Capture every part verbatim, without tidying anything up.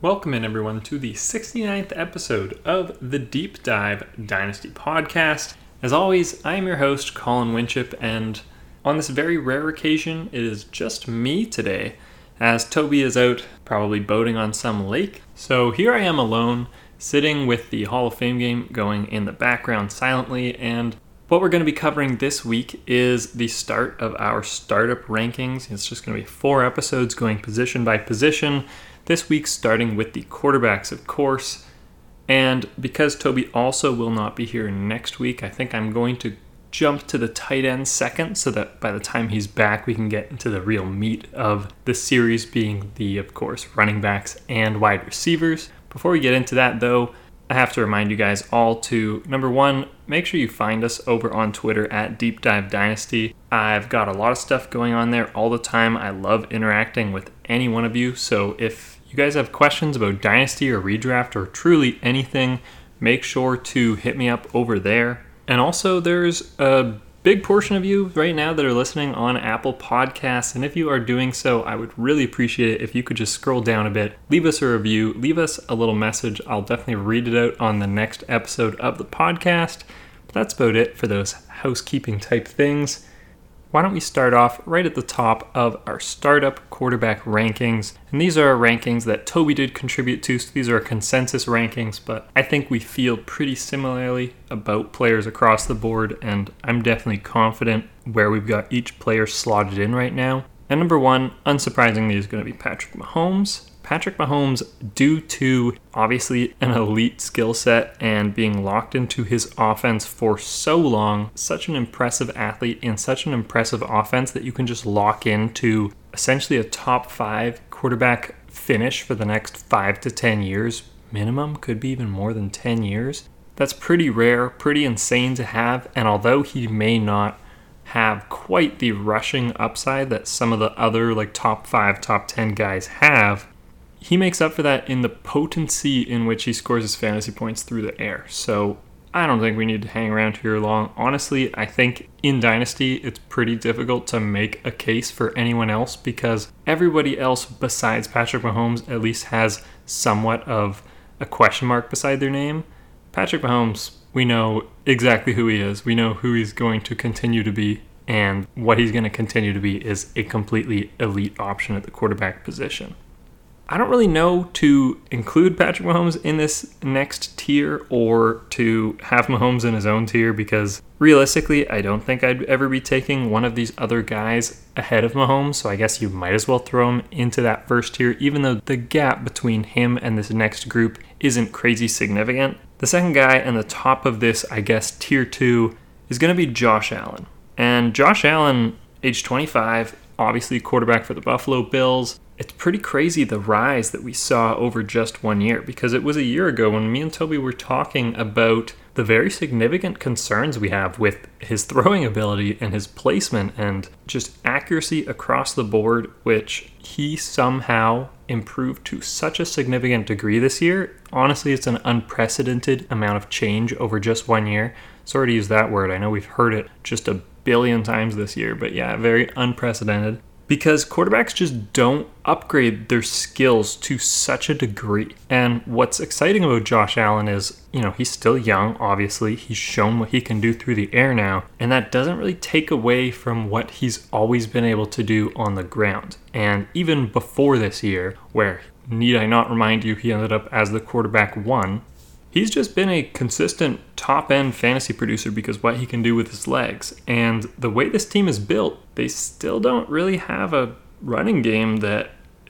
Welcome in, everyone, to the sixty-ninth episode of the Deep Dive Dynasty podcast. As always, I am your host, Colin Winship, and on this very rare occasion, it is just me today, as Toby is out probably boating on some lake. So here I am alone, sitting with the Hall of Fame game going in the background silently, and what we're going to be covering this week is the start of our startup rankings. It's just going to be four episodes going position by position. This week starting with the quarterbacks, of course. And because Toby also will not be here next week, I think I'm going to jump to the tight end second so that by the time he's back, we can get into the real meat of the series, being the, of course, running backs and wide receivers. Before we get into that, though, I have to remind you guys all to, number one, make sure you find us over on Twitter at Deep Dive Dynasty. I've got a lot of stuff going on there all the time. I love interacting with any one of you. So if you guys have questions about Dynasty or Redraft or truly anything, make sure to hit me up over there. And also, there's a big portion of you right now that are listening on Apple Podcasts, and if you are doing so, I would really appreciate it if you could just scroll down a bit, leave us a review, leave us a little message. I'll definitely read it out on the next episode of the podcast. But that's about it for those housekeeping type things. Why don't we start off right at the top of our startup quarterback rankings. And these are rankings that Toby did contribute to, so these are consensus rankings, but I think we feel pretty similarly about players across the board, and I'm definitely confident where we've got each player slotted in right now. And number one, unsurprisingly, is going to be Patrick Mahomes. Patrick Mahomes, due to obviously an elite skill set and being locked into his offense for so long, such an impressive athlete in such an impressive offense that you can just lock into essentially a top five quarterback finish for the next five to ten years minimum, could be even more than ten years. That's pretty rare, pretty insane to have, and although he may not have quite the rushing upside that some of the other like top five, top ten guys have, he makes up for that in the potency in which he scores his fantasy points through the air. So I don't think we need to hang around here long. Honestly, I think in Dynasty, it's pretty difficult to make a case for anyone else because everybody else besides Patrick Mahomes at least has somewhat of a question mark beside their name. Patrick Mahomes, we know exactly who he is. We know who he's going to continue to be. And what he's going to continue to be is a completely elite option at the quarterback position. I don't really know to include Patrick Mahomes in this next tier or to have Mahomes in his own tier because realistically, I don't think I'd ever be taking one of these other guys ahead of Mahomes, so I guess you might as well throw him into that first tier, even though the gap between him and this next group isn't crazy significant. The second guy and the top of this, I guess, tier two is going to be Josh Allen. And Josh Allen, age twenty-five, obviously quarterback for the Buffalo Bills. It's pretty crazy the rise that we saw over just one year because it was a year ago when me and Toby were talking about the very significant concerns we have with his throwing ability and his placement and just accuracy across the board, which he somehow improved to such a significant degree this year. Honestly, it's an unprecedented amount of change over just one year. Sorry to use that word. I know we've heard it just a billion times this year, but yeah, very unprecedented. Because quarterbacks just don't upgrade their skills to such a degree. And what's exciting about Josh Allen is, you know, he's still young, obviously. He's shown what he can do through the air now. And that doesn't really take away from what he's always been able to do on the ground. And even before this year, where, need I not remind you, he ended up as the quarterback one, he's just been a consistent top-end fantasy producer because what he can do with his legs. And the way this team is built, they still don't really have a running game that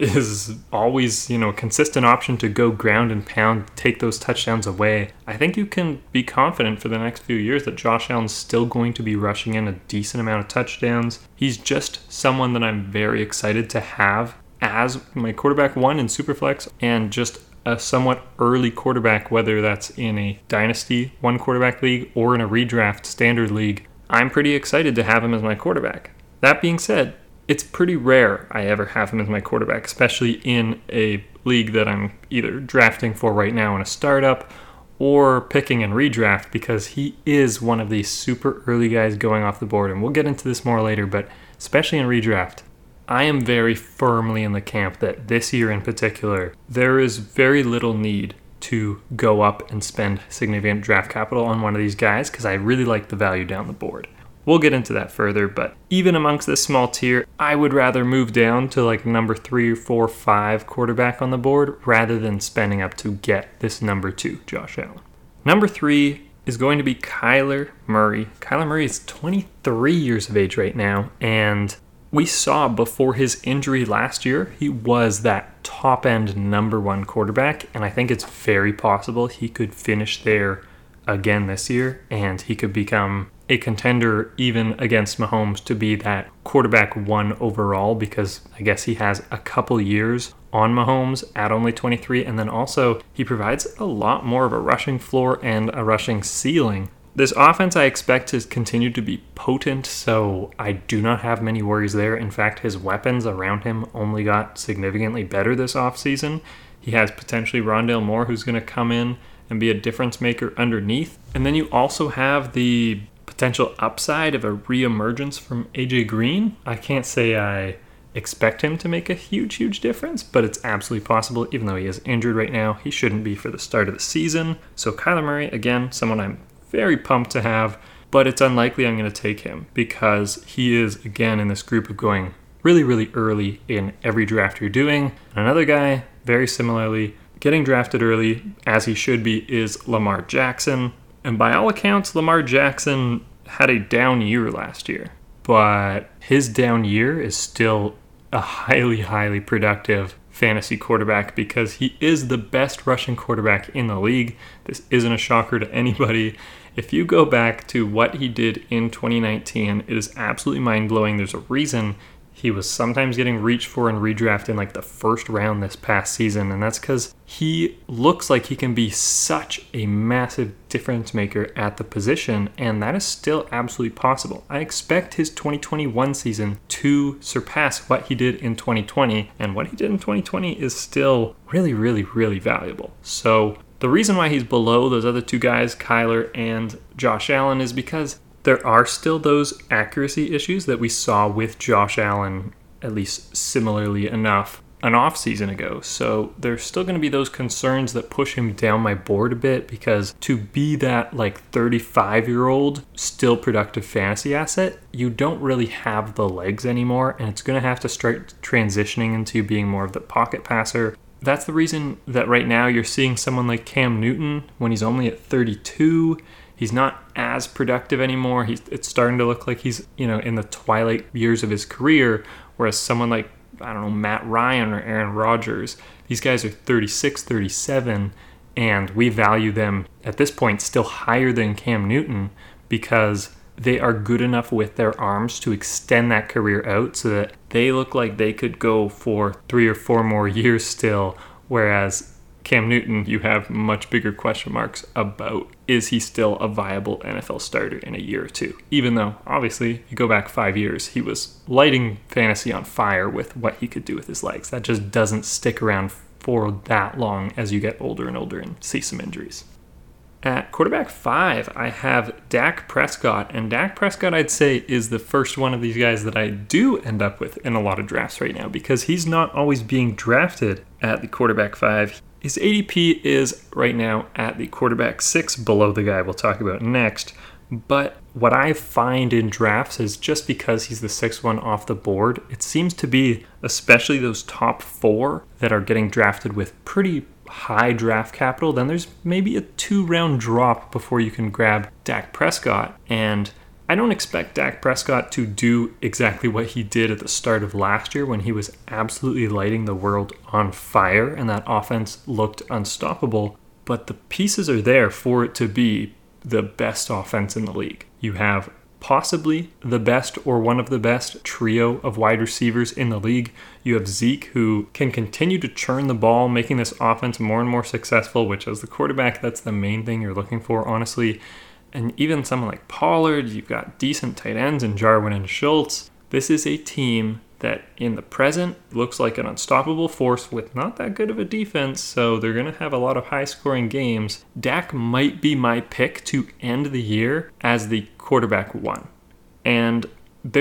is always, you know, a consistent option to go ground and pound, take those touchdowns away. I think you can be confident for the next few years that Josh Allen's still going to be rushing in a decent amount of touchdowns. He's just someone that I'm very excited to have as my quarterback one in Superflex and just a somewhat early quarterback, whether that's in a dynasty one quarterback league or in a redraft standard league. I'm pretty excited to have him as my quarterback. That being said, it's pretty rare I ever have him as my quarterback, especially in a league that I'm either drafting for right now in a startup or picking in redraft because he is one of these super early guys going off the board. And we'll get into this more later, but especially in redraft, I am very firmly in the camp that this year in particular, there is very little need to go up and spend significant draft capital on one of these guys because I really like the value down the board. We'll get into that further, but even amongst this small tier, I would rather move down to like number three, four, five quarterback on the board rather than spending up to get this number two, Josh Allen. Number three is going to be Kyler Murray. Kyler Murray is twenty-three years of age right now, and we saw before his injury last year, he was that top-end number one quarterback, and I think it's very possible he could finish there again this year, and he could become a contender even against Mahomes to be that quarterback one overall, because I guess he has a couple years on Mahomes at only twenty-three, and then also he provides a lot more of a rushing floor and a rushing ceiling. This offense I expect to continue to be potent, so I do not have many worries there. In fact, his weapons around him only got significantly better this offseason. He has potentially Rondale Moore, who's going to come in and be a difference maker underneath. And then you also have the potential upside of a reemergence from A J Green. I can't say I expect him to make a huge, huge difference, but it's absolutely possible. Even though he is injured right now, he shouldn't be for the start of the season. So Kyler Murray, again, someone I'm very pumped to have, but it's unlikely I'm going to take him because he is, again, in this group of going really, really early in every draft you're doing. And another guy, very similarly, getting drafted early, as he should be, is Lamar Jackson. And by all accounts, Lamar Jackson had a down year last year, but his down year is still a highly, highly productive fantasy quarterback because he is the best rushing quarterback in the league. This isn't a shocker to anybody. If you go back to what he did in twenty nineteen, it is absolutely mind-blowing. There's a reason he was sometimes getting reached for and redrafted in like the first round this past season, and that's because he looks like he can be such a massive difference maker at the position, and that is still absolutely possible. I expect his twenty twenty-one season to surpass what he did in twenty twenty, and what he did in twenty twenty is still really, really, really valuable. So the reason why he's below those other two guys, Kyler and Josh Allen, is because there are still those accuracy issues that we saw with Josh Allen, at least similarly enough, an offseason ago. So there's still going to be those concerns that push him down my board a bit, because to be that like thirty-five-year-old still productive fantasy asset, you don't really have the legs anymore, and it's going to have to start transitioning into being more of the pocket passer. That's the reason that right now you're seeing someone like Cam Newton when he's only at thirty-two. He's not as productive anymore. He's, it's starting to look like he's, you know, in the twilight years of his career, whereas someone like, I don't know, Matt Ryan or Aaron Rodgers, these guys are thirty-six, thirty-seven, and we value them at this point still higher than Cam Newton because they are good enough with their arms to extend that career out so that they look like they could go for three or four more years still, whereas Cam Newton, you have much bigger question marks about, is he still a viable N F L starter in a year or two? Even though, obviously, you go back five years, he was lighting fantasy on fire with what he could do with his legs. That just doesn't stick around for that long as you get older and older and see some injuries. At quarterback five, I have Dak Prescott, and Dak Prescott, I'd say, is the first one of these guys that I do end up with in a lot of drafts right now because he's not always being drafted at the quarterback five. His A D P is right now at the quarterback six, below the guy we'll talk about next. But what I find in drafts is just because he's the sixth one off the board, it seems to be especially those top four that are getting drafted with pretty high draft capital. Then there's maybe a two-round drop before you can grab Dak Prescott. And I don't expect Dak Prescott to do exactly what he did at the start of last year when he was absolutely lighting the world on fire and that offense looked unstoppable. But the pieces are there for it to be the best offense in the league. You have possibly the best or one of the best trio of wide receivers in the league. You have Zeke, who can continue to churn the ball, making this offense more and more successful, which as the quarterback, that's the main thing you're looking for, honestly. And even someone like Pollard, you've got decent tight ends in Jarwin and Schultz. This is a team that in the present looks like an unstoppable force with not that good of a defense, so they're going to have a lot of high-scoring games. Dak might be my pick to end the year as the quarterback one. And there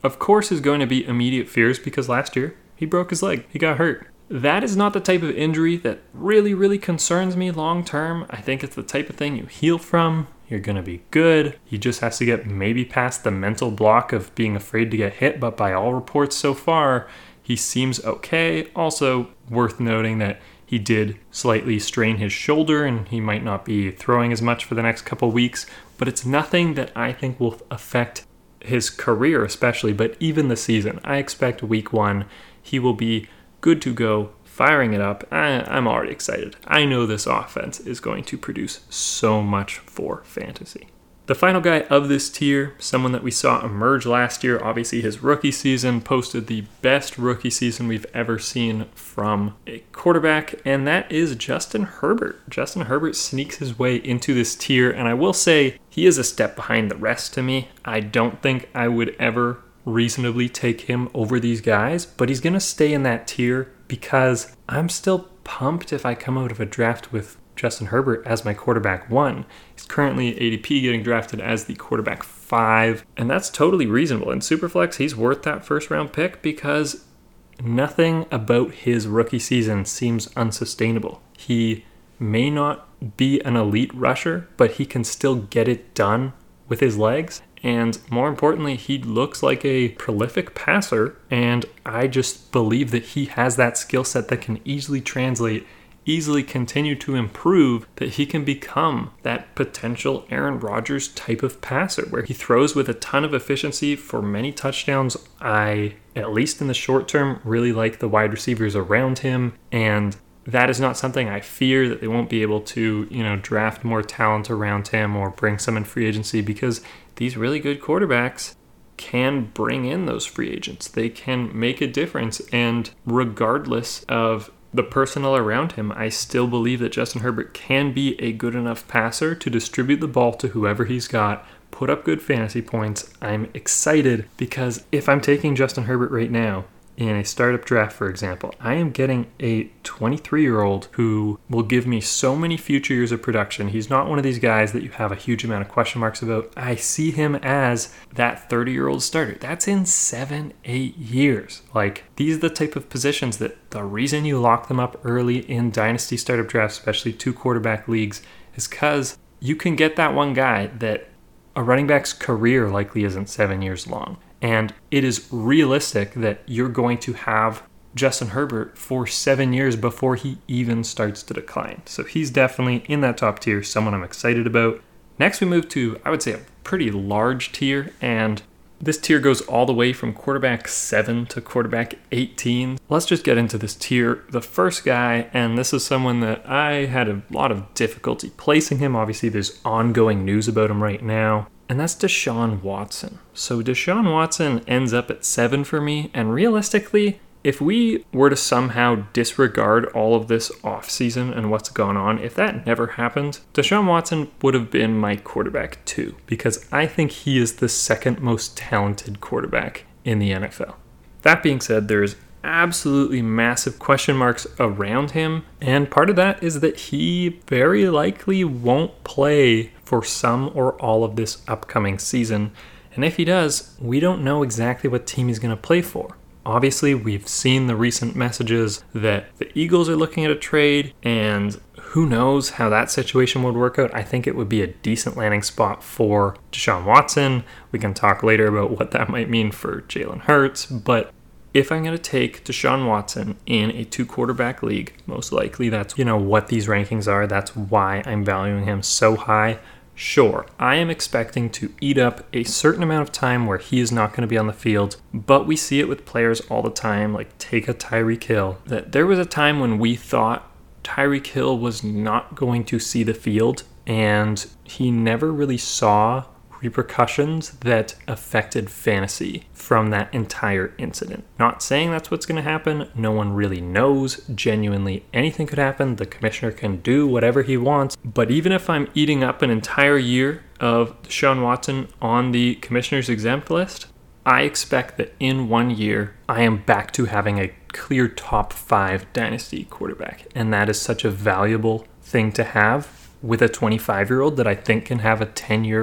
of course, is going to be immediate fears because last year he broke his leg. He got hurt. That is not the type of injury that really, really concerns me long term. I think it's the type of thing you heal from. You're going to be good. He just has to get maybe past the mental block of being afraid to get hit. But by all reports so far, he seems okay. Also, worth noting that he did slightly strain his shoulder and he might not be throwing as much for the next couple weeks. But it's nothing that I think will affect his career especially, but even the season. I expect week one, he will be good to go, firing it up. I, I'm already excited. I know this offense is going to produce so much for fantasy. The final guy of this tier, someone that we saw emerge last year, obviously his rookie season, posted the best rookie season we've ever seen from a quarterback, and that is Justin Herbert. Justin Herbert sneaks his way into this tier, and I will say he is a step behind the rest to me. I don't think I would ever reasonably take him over these guys, but he's going to stay in that tier because I'm still pumped if I come out of a draft with Justin Herbert as my quarterback one. He's currently A D P getting drafted as the quarterback five, and that's totally reasonable. In Superflex, he's worth that first round pick because nothing about his rookie season seems unsustainable. He may not be an elite rusher, but he can still get it done with his legs. And more importantly, he looks like a prolific passer, and I just believe that he has that skill set that can easily translate, easily continue to improve, that he can become that potential Aaron Rodgers type of passer where he throws with a ton of efficiency for many touchdowns. I, at least in the short term, really like the wide receivers around him, and that is not something I fear that they won't be able to, you know, draft more talent around him or bring some in free agency, because these really good quarterbacks can bring in those free agents. They can make a difference, and regardless of the personnel around him, I still believe that Justin Herbert can be a good enough passer to distribute the ball to whoever he's got, put up good fantasy points. I'm excited because if I'm taking Justin Herbert right now in a startup draft, for example, I am getting a twenty-three-year-old who will give me so many future years of production. He's not one of these guys that you have a huge amount of question marks about. I see him as that thirty-year-old starter. That's in seven, eight years. Like, these are the type of positions that the reason you lock them up early in dynasty startup drafts, especially two quarterback leagues, is because you can get that one guy that a running back's career likely isn't seven years long. And it is realistic that you're going to have Justin Herbert for seven years before he even starts to decline. So he's definitely in that top tier, someone I'm excited about. Next, we move to, I would say, a pretty large tier. And this tier goes all the way from quarterback seven to quarterback eighteen. Let's just get into this tier. The first guy, and this is someone that I had a lot of difficulty placing him. Obviously, there's ongoing news about him right now. And that's Deshaun Watson. So Deshaun Watson ends up at seven for me. And realistically, if we were to somehow disregard all of this offseason and what's gone on, if that never happened, Deshaun Watson would have been my quarterback two, because I think he is the second most talented quarterback in the N F L. That being said, there's absolutely massive question marks around him. And part of that is that he very likely won't play for some or all of this upcoming season. And if he does, we don't know exactly what team he's going to play for. Obviously, we've seen the recent messages that the Eagles are looking at a trade, and who knows how that situation would work out. I think it would be a decent landing spot for Deshaun Watson. We can talk later about what that might mean for Jalen Hurts, but if I'm going to take Deshaun Watson in a two-quarterback league, most likely that's, you know, what these rankings are. That's why I'm valuing him so high. Sure, I am expecting to eat up a certain amount of time where he is not going to be on the field, but we see it with players all the time, like take a Tyreek Hill, that there was a time when we thought Tyreek Hill was not going to see the field, and he never really saw repercussions that affected fantasy from that entire incident. Not saying that's what's going to happen. No one really knows. Genuinely, anything could happen. The commissioner can do whatever he wants. But even if I'm eating up an entire year of Deshaun Watson on the commissioner's exempt list, I expect that in one year, I am back to having a clear top five dynasty quarterback. And that is such a valuable thing to have with a twenty-five-year-old that I think can have a ten-year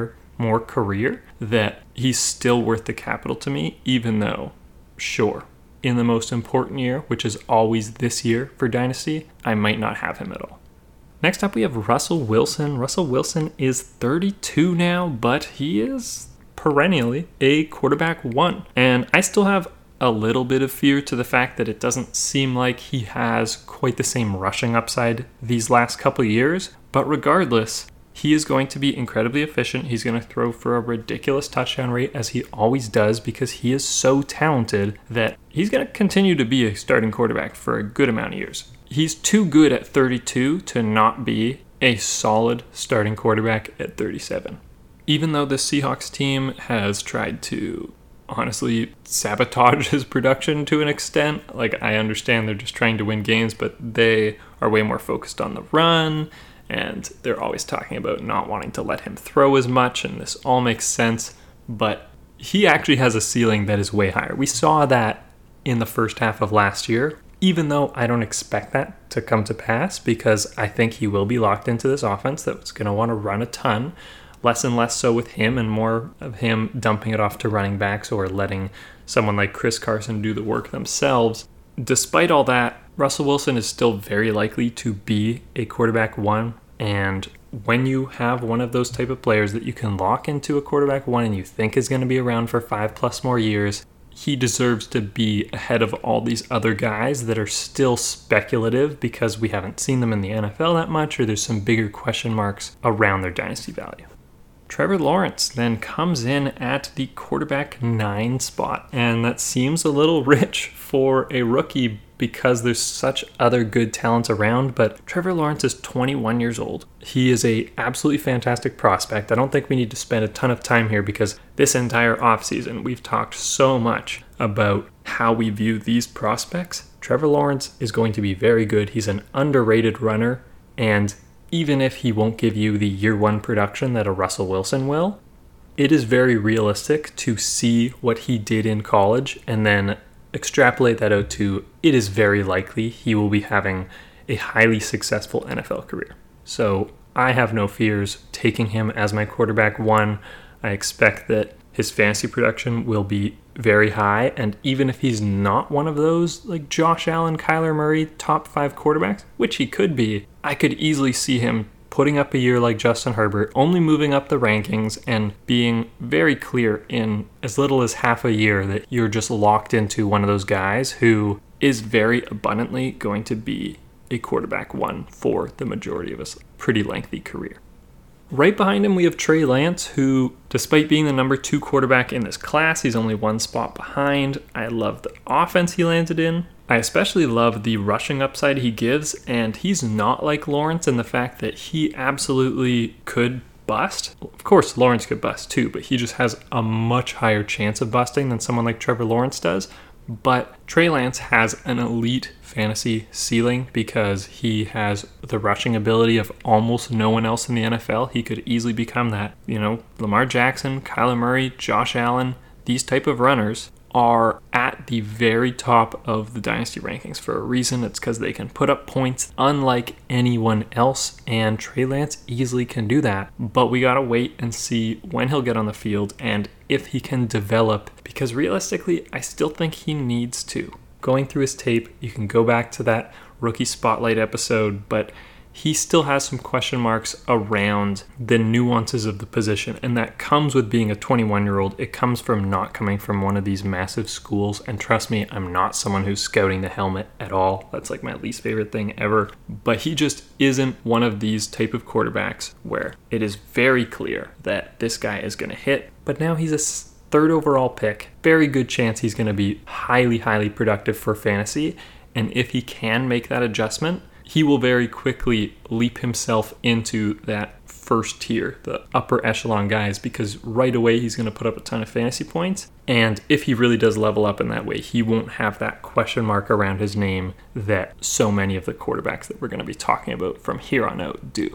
more career, that he's still worth the capital to me, even though, sure, in the most important year, which is always this year for Dynasty, I might not have him at all. Next up, we have Russell Wilson. Russell Wilson is thirty-two now, but he is perennially a quarterback one. And I still have a little bit of fear to the fact that it doesn't seem like he has quite the same rushing upside these last couple years. But regardless, he is going to be incredibly efficient. He's going to throw for a ridiculous touchdown rate, as he always does, because he is so talented that he's going to continue to be a starting quarterback for a good amount of years. He's too good at thirty-two to not be a solid starting quarterback at thirty-seven. Even though the Seahawks team has tried to honestly sabotage his production to an extent. Like, I understand they're just trying to win games, but they are way more focused on the run, and they're always talking about not wanting to let him throw as much, and this all makes sense, but he actually has a ceiling that is way higher. We saw that in the first half of last year, even though I don't expect that to come to pass, because I think he will be locked into this offense that's going to want to run a ton. Less and less so with him, and more of him dumping it off to running backs or letting someone like Chris Carson do the work themselves. Despite all that, Russell Wilson is still very likely to be a quarterback one. And when you have one of those type of players that you can lock into a quarterback one and you think is going to be around for five plus more years, he deserves to be ahead of all these other guys that are still speculative because we haven't seen them in the N F L that much, or there's some bigger question marks around their dynasty value. Trevor Lawrence then comes in at the quarterback nine spot, and that seems a little rich for a rookie because there's such other good talents around, but Trevor Lawrence is twenty-one years old. He is a absolutely fantastic prospect. I don't think we need to spend a ton of time here because this entire offseason we've talked so much about how we view these prospects. Trevor Lawrence is going to be very good. He's an underrated runner, and even if he won't give you the year one production that a Russell Wilson will, it is very realistic to see what he did in college and then extrapolate that out to it is very likely he will be having a highly successful N F L career. So I have no fears taking him as my quarterback one. I expect that his fantasy production will be very high, and even if he's not one of those like Josh Allen, Kyler Murray, top five quarterbacks, which he could be, I could easily see him putting up a year like Justin Herbert, only moving up the rankings and being very clear in as little as half a year that you're just locked into one of those guys who is very abundantly going to be a quarterback one for the majority of his pretty lengthy career. Right behind him, we have Trey Lance, who, despite being the number two quarterback in this class, he's only one spot behind. I love the offense he landed in. I especially love the rushing upside he gives, and he's not like Lawrence in the fact that he absolutely could bust. Of course, Lawrence could bust too, but he just has a much higher chance of busting than someone like Trevor Lawrence does. But Trey Lance has an elite fantasy ceiling because he has the rushing ability of almost no one else in the N F L. He could easily become that. You know, Lamar Jackson, Kyler Murray, Josh Allen, these type of runners are at the very top of the dynasty rankings for a reason. It's because they can put up points unlike anyone else, and Trey Lance easily can do that. But we gotta wait and see when he'll get on the field and if he can develop, because realistically, I still think he needs to. Going through his tape, you can go back to that rookie spotlight episode, but he still has some question marks around the nuances of the position, and that comes with being a twenty-one-year-old. It comes from not coming from one of these massive schools, and trust me, I'm not someone who's scouting the helmet at all. That's like my least favorite thing ever. But he just isn't one of these type of quarterbacks where it is very clear that this guy is going to hit, but now he's a third overall pick. Very good chance he's going to be highly, highly productive for fantasy, and if he can make that adjustment, he will very quickly leap himself into that first tier, the upper echelon guys, because right away he's going to put up a ton of fantasy points. And if he really does level up in that way, he won't have that question mark around his name that so many of the quarterbacks that we're going to be talking about from here on out do.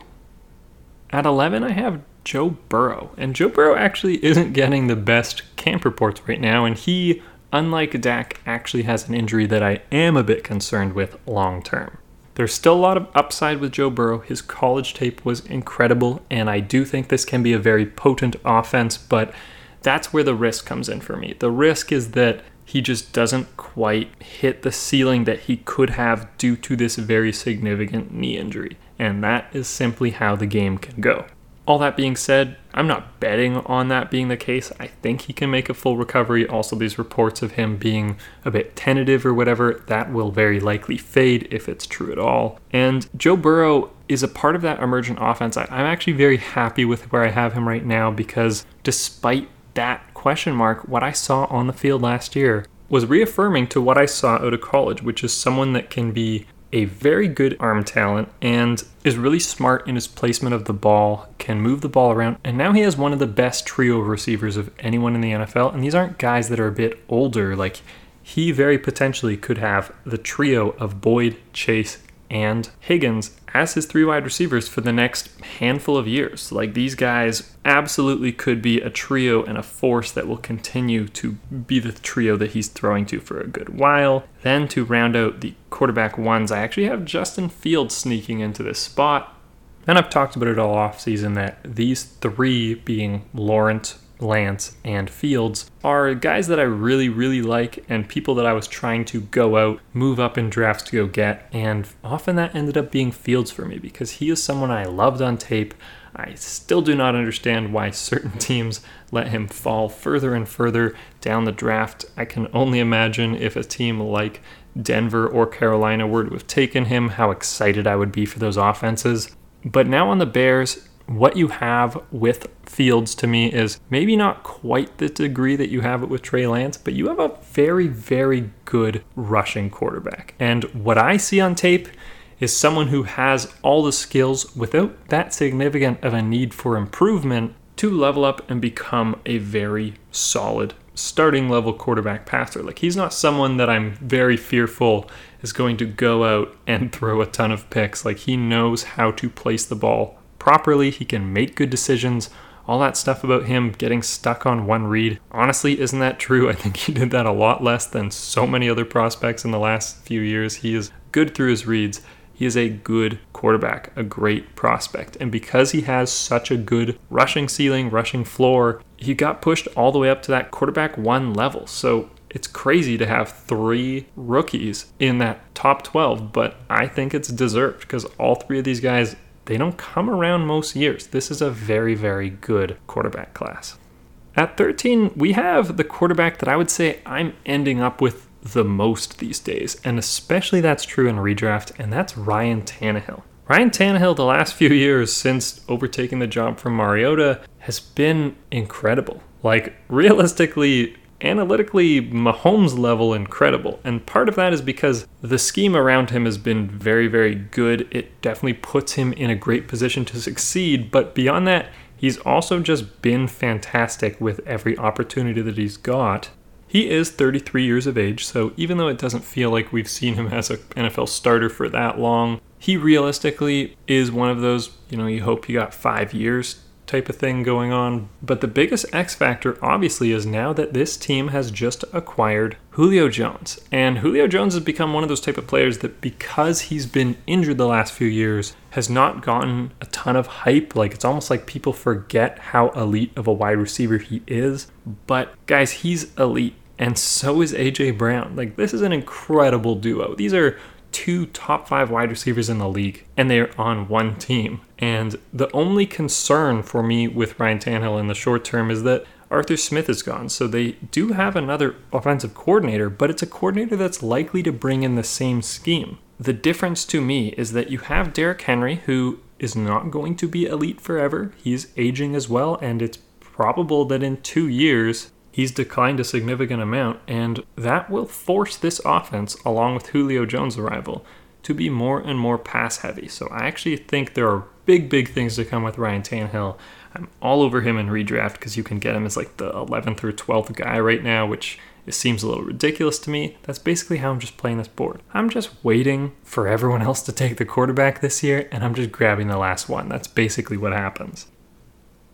At eleven, I have Joe Burrow. And Joe Burrow actually isn't getting the best camp reports right now, and he, unlike Dak, actually has an injury that I am a bit concerned with long term. There's still a lot of upside with Joe Burrow. His college tape was incredible, and I do think this can be a very potent offense, but that's where the risk comes in for me. The risk is that he just doesn't quite hit the ceiling that he could have due to this very significant knee injury, and that is simply how the game can go. All that being said, I'm not betting on that being the case. I think he can make a full recovery. Also, these reports of him being a bit tentative or whatever, that will very likely fade if it's true at all. And Joe Burrow is a part of that emergent offense. I'm actually very happy with where I have him right now because despite that question mark, what I saw on the field last year was reaffirming to what I saw out of college, which is someone that can be a very good arm talent and is really smart in his placement of the ball, can move the ball around, and now he has one of the best trio of receivers of anyone in the N F L, and these aren't guys that are a bit older. Like, he very potentially could have the trio of Boyd, Chase, and Higgins as his three wide receivers for the next handful of years. Like, these guys absolutely could be a trio and a force that will continue to be the trio that he's throwing to for a good while. Then to round out the quarterback ones, I actually have Justin Fields sneaking into this spot. And I've talked about it all offseason that these three, being Lawrence, Lance, and Fields, are guys that I really, really like and people that I was trying to go out, move up in drafts to go get, and often that ended up being Fields for me because he is someone I loved on tape. I still do not understand why certain teams let him fall further and further down the draft. I can only imagine if a team like Denver or Carolina were to have taken him, how excited I would be for those offenses. But now on the Bears, what you have with Fields to me is maybe not quite the degree that you have it with Trey Lance, but you have a very, very good rushing quarterback. And what I see on tape is someone who has all the skills without that significant of a need for improvement to level up and become a very solid starting level quarterback passer. Like, he's not someone that I'm very fearful is going to go out and throw a ton of picks. Like, he knows how to place the ball properly. He can make good decisions. All that stuff about him getting stuck on one read, honestly, isn't that true? I think he did that a lot less than so many other prospects in the last few years. He is good through his reads. He is a good quarterback, a great prospect. And because he has such a good rushing ceiling, rushing floor, he got pushed all the way up to that quarterback one level. So it's crazy to have three rookies in that top twelve, but I think it's deserved because all three of these guys, they don't come around most years. This is a very, very good quarterback class. At thirteen, we have the quarterback that I would say I'm ending up with the most these days, and especially that's true in redraft, and that's Ryan Tannehill. Ryan Tannehill, the last few years since overtaking the job from Mariota, has been incredible. Like, realistically, analytically, Mahomes level incredible. And part of that is because the scheme around him has been very, very good. It definitely puts him in a great position to succeed. But beyond that, he's also just been fantastic with every opportunity that he's got. He is thirty-three years of age, so even though it doesn't feel like we've seen him as an N F L starter for that long, he realistically is one of those, you know, you hope you got five years type of thing going on. But the biggest X factor obviously is now that this team has just acquired Julio Jones. And Julio Jones has become one of those type of players that, because he's been injured the last few years, has not gotten a ton of hype. Like, it's almost like people forget how elite of a wide receiver he is. But guys, he's elite. And so is A J Brown. Like, this is an incredible duo. These are two top five wide receivers in the league, and they're on one team. And the only concern for me with Ryan Tannehill in the short term is that Arthur Smith is gone. So they do have another offensive coordinator, but it's a coordinator that's likely to bring in the same scheme. The difference to me is that you have Derrick Henry, who is not going to be elite forever. He's aging as well, and it's probable that in two years he's declined a significant amount, and that will force this offense, along with Julio Jones' arrival, to be more and more pass heavy. So I actually think there are big, big things to come with Ryan Tannehill. I'm all over him in redraft because you can get him as like the eleventh or twelfth guy right now, which it seems a little ridiculous to me. That's basically how I'm just playing this board. I'm just waiting for everyone else to take the quarterback this year, and I'm just grabbing the last one. That's basically what happens.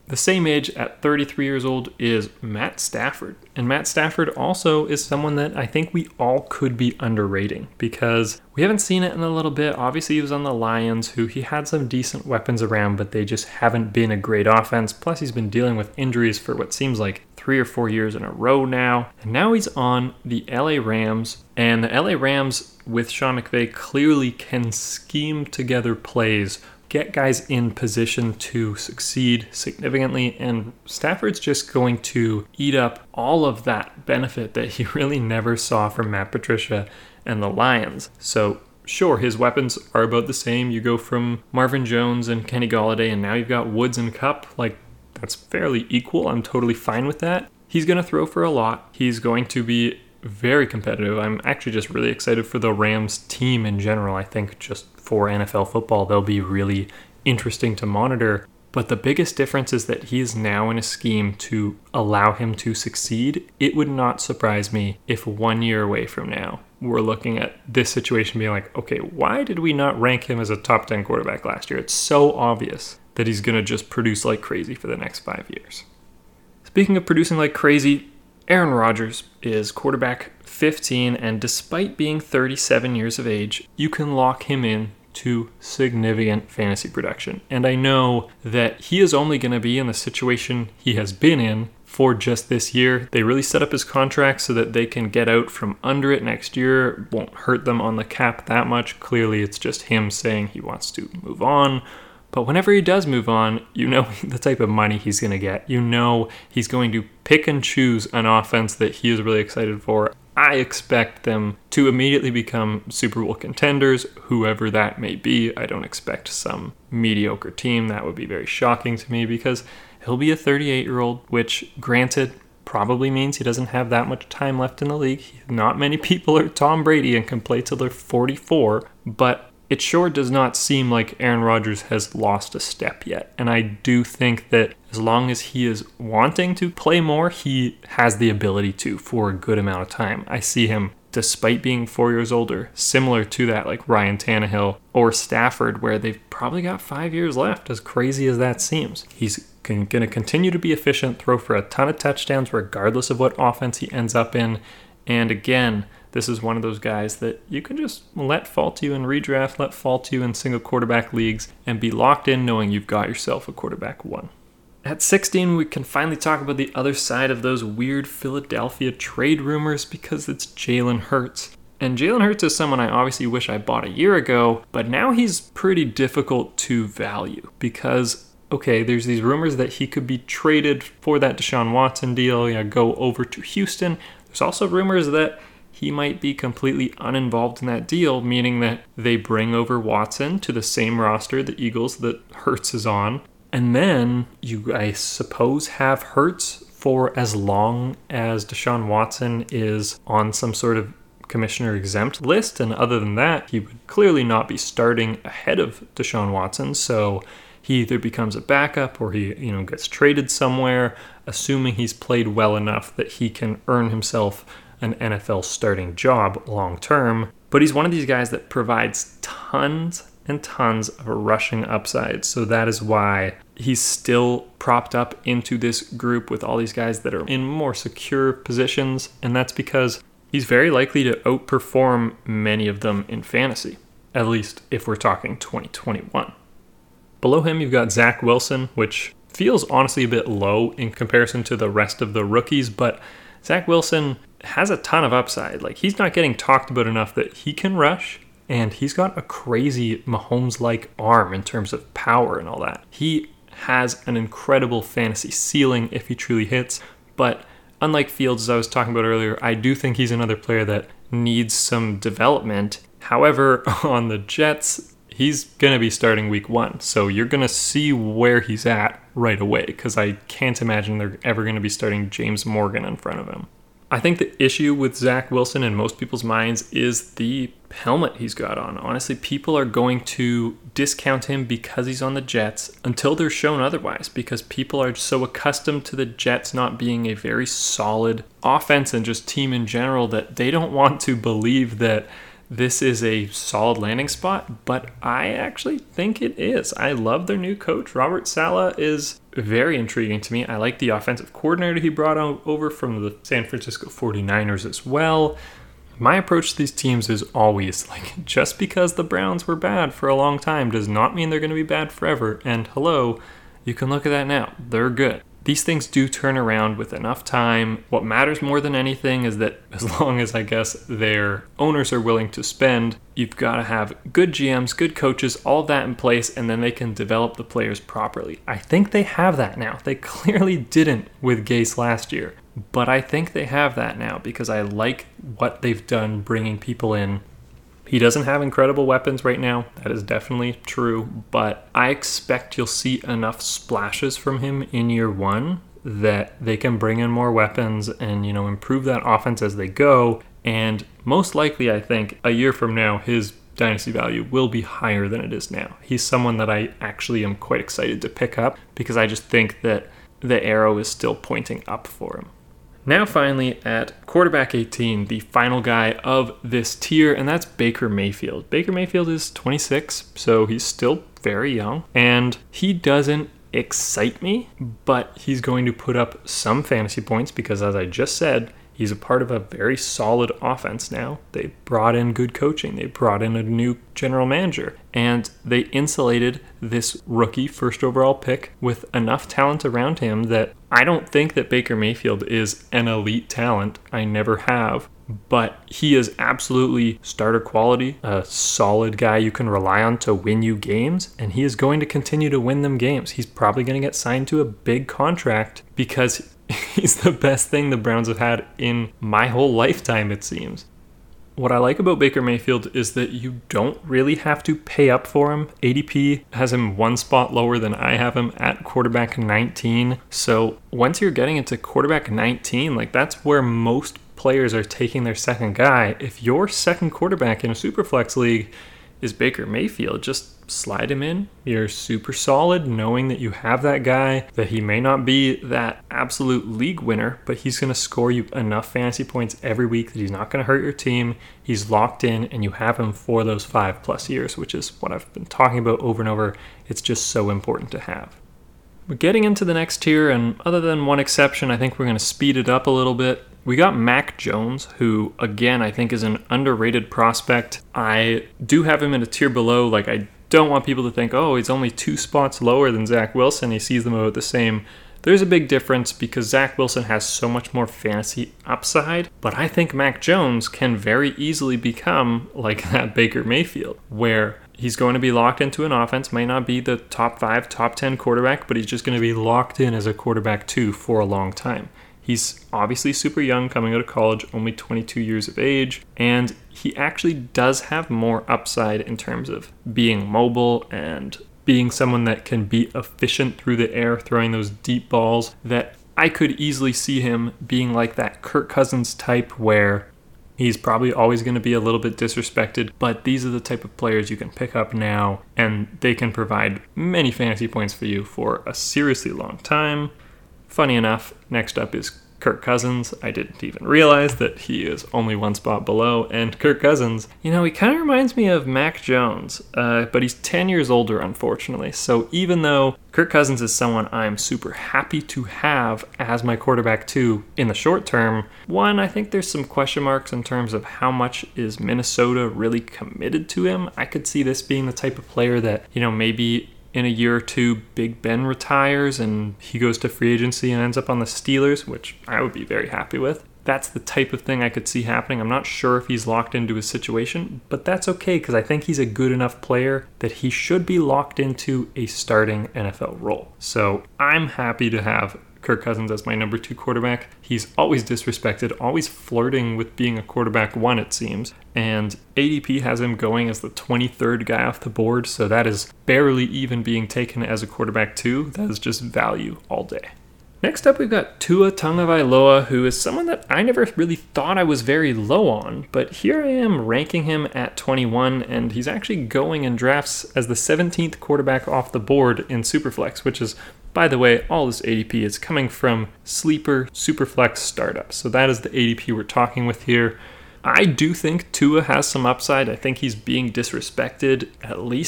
The same age at thirty-three years old is Matt Stafford. And Matt Stafford also is someone that I think we all could be underrating because we haven't seen it in a little bit. Obviously, he was on the Lions, who he had some decent weapons around, but they just haven't been a great offense. Plus, he's been dealing with injuries for what seems like three or four years in a row now. And now he's on the L A Rams. And the L A Rams, with Sean McVay, clearly can scheme together plays, get guys in position to succeed significantly, and Stafford's just going to eat up all of that benefit that he really never saw from Matt Patricia and the Lions. So sure, his weapons are about the same. You go from Marvin Jones and Kenny Golladay, and now you've got Woods and Kupp. Like, that's fairly equal. I'm totally fine with that. He's going to throw for a lot. He's going to be very competitive. I'm actually just really excited for the Rams team in general. I think just for N F L football, they'll be really interesting to monitor. But the biggest difference is that he is now in a scheme to allow him to succeed. It would not surprise me if one year away from now, we're looking at this situation being like, okay, why did we not rank him as a top ten quarterback last year? It's so obvious that he's going to just produce like crazy for the next five years. Speaking of producing like crazy, Aaron Rodgers is quarterback fifteen, and despite being thirty-seven years of age, you can lock him in to significant fantasy production. And I know that he is only going to be in the situation he has been in for just this year. They really set up his contract so that they can get out from under it next year. It won't hurt them on the cap that much. Clearly, it's just him saying he wants to move on. But whenever he does move on, you know the type of money he's going to get. You know he's going to pick and choose an offense that he is really excited for. I expect them to immediately become Super Bowl contenders, whoever that may be. I don't expect some mediocre team. That would be very shocking to me because he'll be a thirty-eight-year-old, which, granted, probably means he doesn't have that much time left in the league. Not many people are Tom Brady and can play till they're forty-four, but it sure does not seem like Aaron Rodgers has lost a step yet. And I do think that as long as he is wanting to play more, he has the ability to for a good amount of time. I see him, despite being four years older, similar to that like Ryan Tannehill or Stafford, where they've probably got five years left, as crazy as that seems. He's going to continue to be efficient, throw for a ton of touchdowns regardless of what offense he ends up in. And again, this is one of those guys that you can just let fall to you in redraft, let fall to you in single quarterback leagues, and be locked in knowing you've got yourself a quarterback one. At sixteen, we can finally talk about the other side of those weird Philadelphia trade rumors because it's Jalen Hurts. And Jalen Hurts is someone I obviously wish I bought a year ago, but now he's pretty difficult to value because, okay, there's these rumors that he could be traded for that Deshaun Watson deal, you know, go over to Houston. There's also rumors that he might be completely uninvolved in that deal, meaning that they bring over Watson to the same roster, the Eagles, that Hurts is on. And then you, I suppose, have Hurts for as long as Deshaun Watson is on some sort of commissioner exempt list. And other than that, he would clearly not be starting ahead of Deshaun Watson. So he either becomes a backup or he, you know, gets traded somewhere, assuming he's played well enough that he can earn himself an N F L starting job long term. But he's one of these guys that provides tons and tons of rushing upside. So that is why he's still propped up into this group with all these guys that are in more secure positions. And that's because he's very likely to outperform many of them in fantasy, at least if we're talking twenty twenty-one. Below him, you've got Zach Wilson, which feels honestly a bit low in comparison to the rest of the rookies, but Zach Wilson has a ton of upside. Like, he's not getting talked about enough that he can rush, and he's got a crazy Mahomes-like arm in terms of power and all that. He has an incredible fantasy ceiling if he truly hits, but unlike Fields, as I was talking about earlier, I do think he's another player that needs some development. However, on the Jets, he's going to be starting week one, so you're going to see where he's at right away, because I can't imagine they're ever going to be starting James Morgan in front of him. I think the issue with Zach Wilson in most people's minds is the helmet he's got on. Honestly, people are going to discount him because he's on the Jets until they're shown otherwise, because people are so accustomed to the Jets not being a very solid offense and just team in general that they don't want to believe that this is a solid landing spot, but I actually think it is. I love their new coach. Robert Saleh is very intriguing to me. I like the offensive coordinator he brought over from the San Francisco forty-niners as well. My approach to these teams is always, like, just because the Browns were bad for a long time does not mean they're going to be bad forever. And hello, you can look at that now. They're good. These things do turn around with enough time. What matters more than anything is that as long as, I guess, their owners are willing to spend, you've got to have good G Ms, good coaches, all of that in place, and then they can develop the players properly. I think they have that now. They clearly didn't with Gase last year. But I think they have that now because I like what they've done bringing people in. He doesn't have incredible weapons right now. That is definitely true. But I expect you'll see enough splashes from him in year one that they can bring in more weapons and, you know, improve that offense as they go. And most likely, I think, a year from now, his dynasty value will be higher than it is now. He's someone that I actually am quite excited to pick up because I just think that the arrow is still pointing up for him. Now finally at quarterback eighteen, the final guy of this tier, and that's Baker Mayfield. Baker Mayfield is twenty-six, so he's still very young, and he doesn't excite me, but he's going to put up some fantasy points because, as I just said, he's a part of a very solid offense now. They brought in good coaching. They brought in a new general manager. And they insulated this rookie first overall pick with enough talent around him that I don't think that Baker Mayfield is an elite talent. I never have. But he is absolutely starter quality, a solid guy you can rely on to win you games, and he is going to continue to win them games. He's probably going to get signed to a big contract because he's the best thing the Browns have had in my whole lifetime, it seems. What I like about Baker Mayfield is that you don't really have to pay up for him. A D P has him one spot lower than I have him at quarterback nineteen. So once you're getting into quarterback nineteen, like that's where most players are taking their second guy. If your second quarterback in a Superflex league is Baker Mayfield, just slide him in. You're super solid knowing that you have that guy, that he may not be that absolute league winner, but he's going to score you enough fantasy points every week that he's not going to hurt your team. He's locked in and you have him for those five plus years, which is what I've been talking about over and over. It's just so important to have. We're getting into the next tier, and other than one exception, I think we're going to speed it up a little bit. We got Mac Jones, who, again, I think is an underrated prospect. I do have him in a tier below. Like, I don't want people to think, oh, he's only two spots lower than Zach Wilson. He sees them about the same. There's a big difference because Zach Wilson has so much more fantasy upside, but I think Mac Jones can very easily become like that Baker Mayfield, where he's going to be locked into an offense, might not be the top five, top ten quarterback, but he's just going to be locked in as a quarterback two for a long time. He's obviously super young, coming out of college, only twenty-two years of age, and he actually does have more upside in terms of being mobile and being someone that can be efficient through the air, throwing those deep balls, that I could easily see him being like that Kirk Cousins type where he's probably always going to be a little bit disrespected, but these are the type of players you can pick up now, and they can provide many fantasy points for you for a seriously long time. Funny enough, next up is Kirk Cousins. I didn't even realize that he is only one spot below. And Kirk Cousins, you know, he kind of reminds me of Mac Jones, uh, but he's ten years older, unfortunately. So even though Kirk Cousins is someone I'm super happy to have as my quarterback two in the short term, one, I think there's some question marks in terms of how much is Minnesota really committed to him. I could see this being the type of player that, you know, maybe in a year or two, Big Ben retires and he goes to free agency and ends up on the Steelers, which I would be very happy with. That's the type of thing I could see happening. I'm not sure if he's locked into his situation, but that's okay because I think he's a good enough player that he should be locked into a starting N F L role. So I'm happy to have Kirk Cousins as my number two quarterback. He's always disrespected, always flirting with being a quarterback one, it seems. And A D P has him going as the twenty-third guy off the board, so that is barely even being taken as a quarterback two. That is just value all day. Next up, we've got Tua Tagovailoa, who is someone that I never really thought I was very low on, but here I am ranking him at twenty-one, and he's actually going in drafts as the seventeenth quarterback off the board in Superflex, which is, by the way, all this A D P is coming from sleeper Superflex startups. So that is the A D P we're talking with here. I do think Tua has some upside. I think he's being disrespected, at least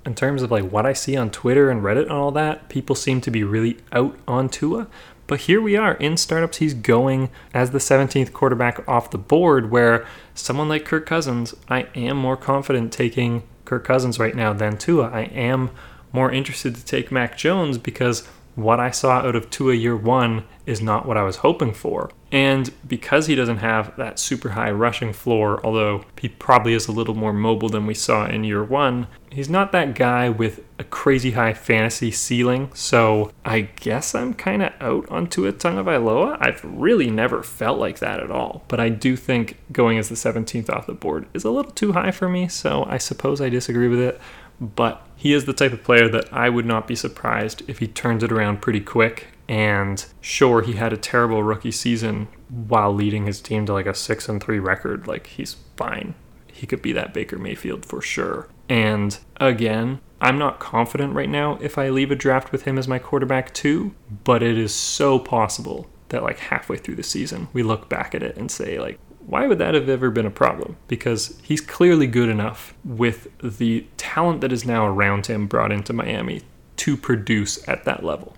in terms of like what I see on Twitter and Reddit and all that, people seem to be really out on Tua. But here we are in startups. He's going as the seventeenth quarterback off the board, where someone like Kirk Cousins, I am more confident taking Kirk Cousins right now than Tua. I am more interested to take Mac Jones because what I saw out of Tua year one is not what I was hoping for. And because he doesn't have that super high rushing floor, although he probably is a little more mobile than we saw in year one, he's not that guy with a crazy high fantasy ceiling. So I guess I'm kind of out on Tua Tagovailoa. I've really never felt like that at all. But I do think going as the seventeenth off the board is a little too high for me. So I suppose I disagree with it. But he is the type of player that I would not be surprised if he turns it around pretty quick. And sure, he had a terrible rookie season while leading his team to like a six and three record. Like, he's fine. He could be that Baker Mayfield for sure. And again, I'm not confident right now if I leave a draft with him as my quarterback too, but it is so possible that like halfway through the season, we look back at it and say like, why would that have ever been a problem? Because he's clearly good enough with the talent that is now around him brought into Miami to produce at that level.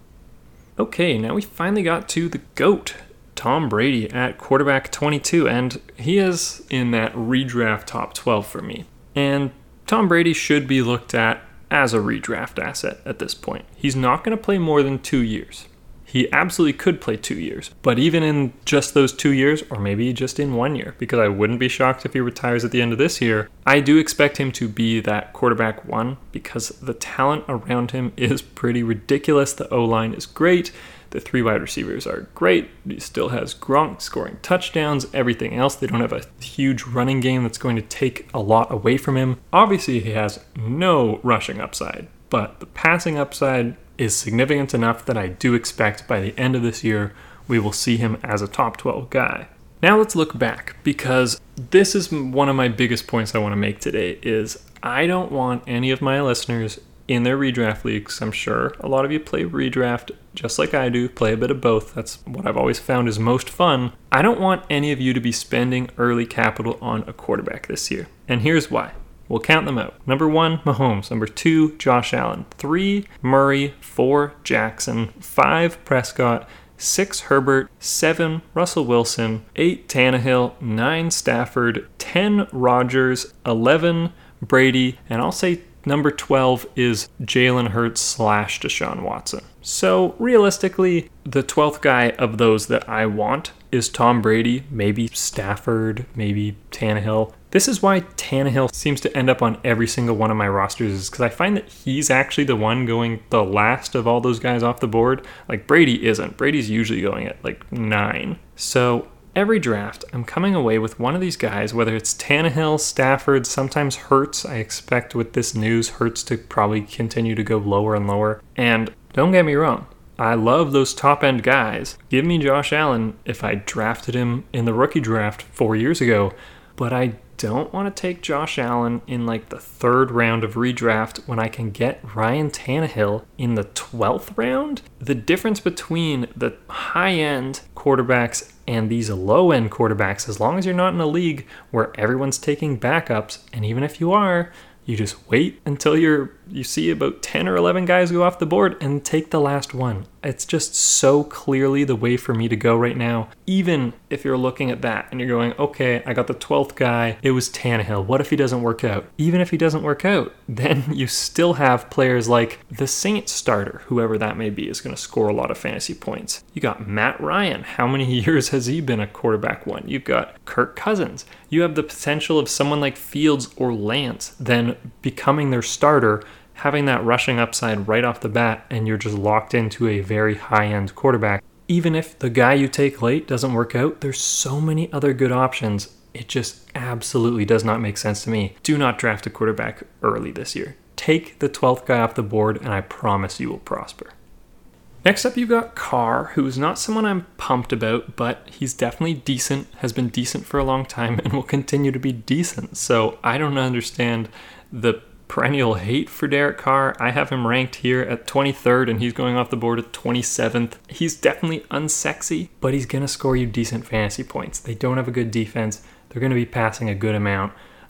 Okay, now we finally got to the GOAT, Tom Brady at quarterback twenty-two, and he is in that redraft top twelve for me. And Tom Brady should be looked at as a redraft asset at this point. He's not going to play more than two years. He absolutely could play two years, but even in just those two years, or maybe just in one year, because I wouldn't be shocked if he retires at the end of this year, I do expect him to be that quarterback one because the talent around him is pretty ridiculous. The O-line is great. The three wide receivers are great. He still has Gronk scoring touchdowns, everything else. They don't have a huge running game that's going to take a lot away from him. Obviously, he has no rushing upside, but the passing upside is significant enough that I do expect by the end of this year, we will see him as a top twelve guy. Now let's look back, because this is one of my biggest points I want to make today is I don't want any of my listeners in their redraft leagues. I'm sure a lot of you play redraft just like I do, play a bit of both. That's what I've always found is most fun. I don't want any of you to be spending early capital on a quarterback this year. And here's why. We'll count them out. Number one, Mahomes. Number two, Josh Allen. Three, Murray. Four, Jackson. Five, Prescott. Six, Herbert. Seven, Russell Wilson. Eight, Tannehill. Nine, Stafford. Ten, Rodgers. Eleven, Brady. And I'll say number twelve is Jalen Hurts slash Deshaun Watson. So realistically, the twelfth guy of those that I want is Tom Brady, maybe Stafford, maybe Tannehill. This is why Tannehill seems to end up on every single one of my rosters, is because I find that he's actually the one going the last of all those guys off the board. Like Brady isn't. Brady's usually going at like nine. So every draft, I'm coming away with one of these guys, whether it's Tannehill, Stafford, sometimes Hurts. I expect with this news, Hurts to probably continue to go lower and lower. And don't get me wrong, I love those top-end guys. Give me Josh Allen if I drafted him in the rookie draft four years ago, but I don't want to take Josh Allen in like the third round of redraft when I can get Ryan Tannehill in the twelfth round. The difference between the high-end quarterbacks and these low-end quarterbacks, as long as you're not in a league where everyone's taking backups, and even if you are, you just wait until you're you see about ten or eleven guys go off the board and take the last one. It's just so clearly the way for me to go right now. Even if you're looking at that and you're going, okay, I got the twelfth guy, it was Tannehill. What if he doesn't work out? Even if he doesn't work out, then you still have players like the Saints starter, whoever that may be, is going to score a lot of fantasy points. You got Matt Ryan. How many years has he been a quarterback one? You've got Kirk Cousins. You have the potential of someone like Fields or Lance then becoming their starter, having that rushing upside right off the bat, and you're just locked into a very high-end quarterback. Even if the guy you take late doesn't work out, there's so many other good options. It just absolutely does not make sense to me. Do not draft a quarterback early this year. Take the twelfth guy off the board, and I promise you will prosper. Next up, you've got Carr, who is not someone I'm pumped about, but he's definitely decent, has been decent for a long time, and will continue to be decent. So I don't understand the perennial hate for Derek Carr. I have him ranked here at twenty-third, and he's going off the board at twenty-seventh. He's definitely unsexy, but he's going to score you decent fantasy points. They don't have a good defense. They're going to be passing a good amount.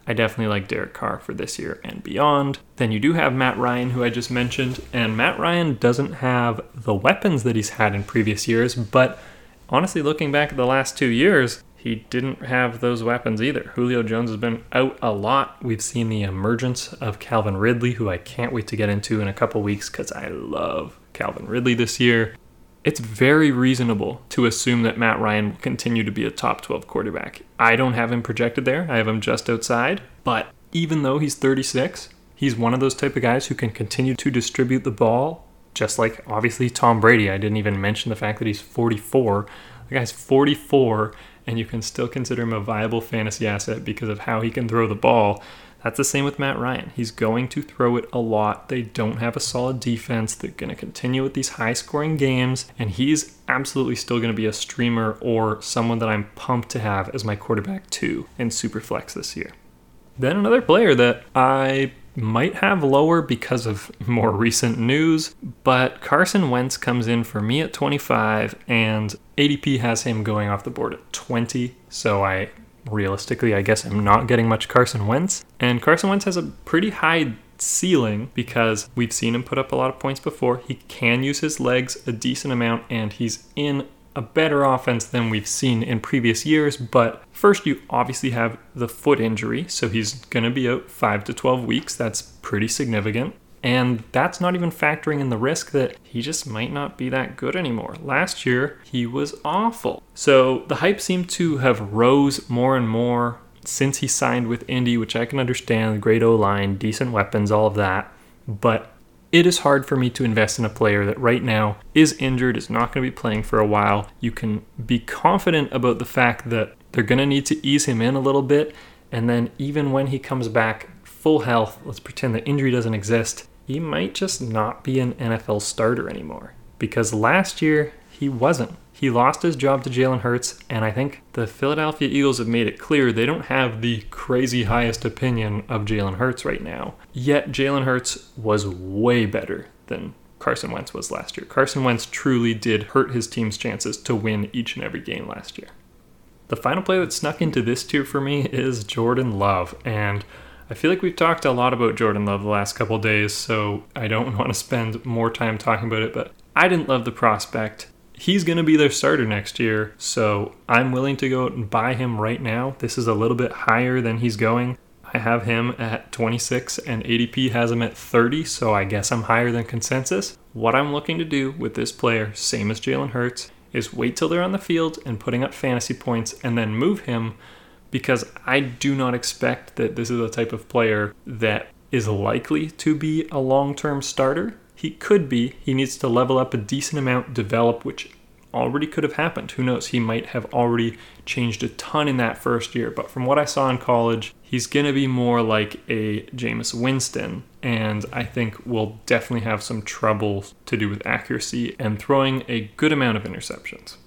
I definitely like Derek Carr for this year and beyond. Then you do have Matt Ryan, who I just mentioned, and Matt Ryan doesn't have the weapons that he's had in previous years, but honestly, looking back at the last two years, he didn't have those weapons either. Julio Jones has been out a lot. We've seen the emergence of Calvin Ridley, who I can't wait to get into in a couple weeks because I love Calvin Ridley this year. It's very reasonable to assume that Matt Ryan will continue to be a top twelve quarterback. I don't have him projected there. I have him just outside. But even though he's thirty-six, he's one of those type of guys who can continue to distribute the ball, just like obviously Tom Brady. I didn't even mention the fact that he's forty-four. The guy's forty-four, and you can still consider him a viable fantasy asset because of how he can throw the ball. That's the same with Matt Ryan. He's going to throw it a lot. They don't have a solid defense. They're going to continue with these high-scoring games, and he's absolutely still going to be a streamer or someone that I'm pumped to have as my quarterback two in Superflex this year. Then another player that I might have lower because of more recent news, but Carson Wentz comes in for me at twenty-five, and A D P has him going off the board at twenty, so I realistically, I guess I'm not getting much Carson Wentz. And Carson Wentz has a pretty high ceiling because we've seen him put up a lot of points before. He can use his legs a decent amount, and he's in a better offense than we've seen in previous years. But first, you obviously have the foot injury, so he's going to be out five to twelve weeks. That's pretty significant. And that's not even factoring in the risk that he just might not be that good anymore. Last year, he was awful. So the hype seemed to have rose more and more since he signed with Indy, which I can understand. Great O-line, decent weapons, all of that. But it is hard for me to invest in a player that right now is injured, is not going to be playing for a while. You can be confident about the fact that they're going to need to ease him in a little bit. And then even when he comes back full health, let's pretend that injury doesn't exist, he might just not be an N F L starter anymore. Because last year, he wasn't. He lost his job to Jalen Hurts, and I think the Philadelphia Eagles have made it clear they don't have the crazy highest opinion of Jalen Hurts right now. Yet Jalen Hurts was way better than Carson Wentz was last year. Carson Wentz truly did hurt his team's chances to win each and every game last year. The final player that snuck into this tier for me is Jordan Love, and I feel like we've talked a lot about Jordan Love the last couple days, so I don't want to spend more time talking about it, but I didn't love the prospect. He's going to be their starter next year, so I'm willing to go out and buy him right now. This is a little bit higher than he's going. I have him at twenty-six, and A D P has him at thirty, so I guess I'm higher than consensus. What I'm looking to do with this player, same as Jalen Hurts, is wait till they're on the field and putting up fantasy points and then move him, because I do not expect that this is the type of player that is likely to be a long-term starter. He could be. He needs to level up a decent amount, develop, which already could have happened. Who knows? He might have already changed a ton in that first year. But from what I saw in college, he's going to be more like a Jameis Winston. And I think will definitely have some trouble to do with accuracy and throwing a good amount of interceptions.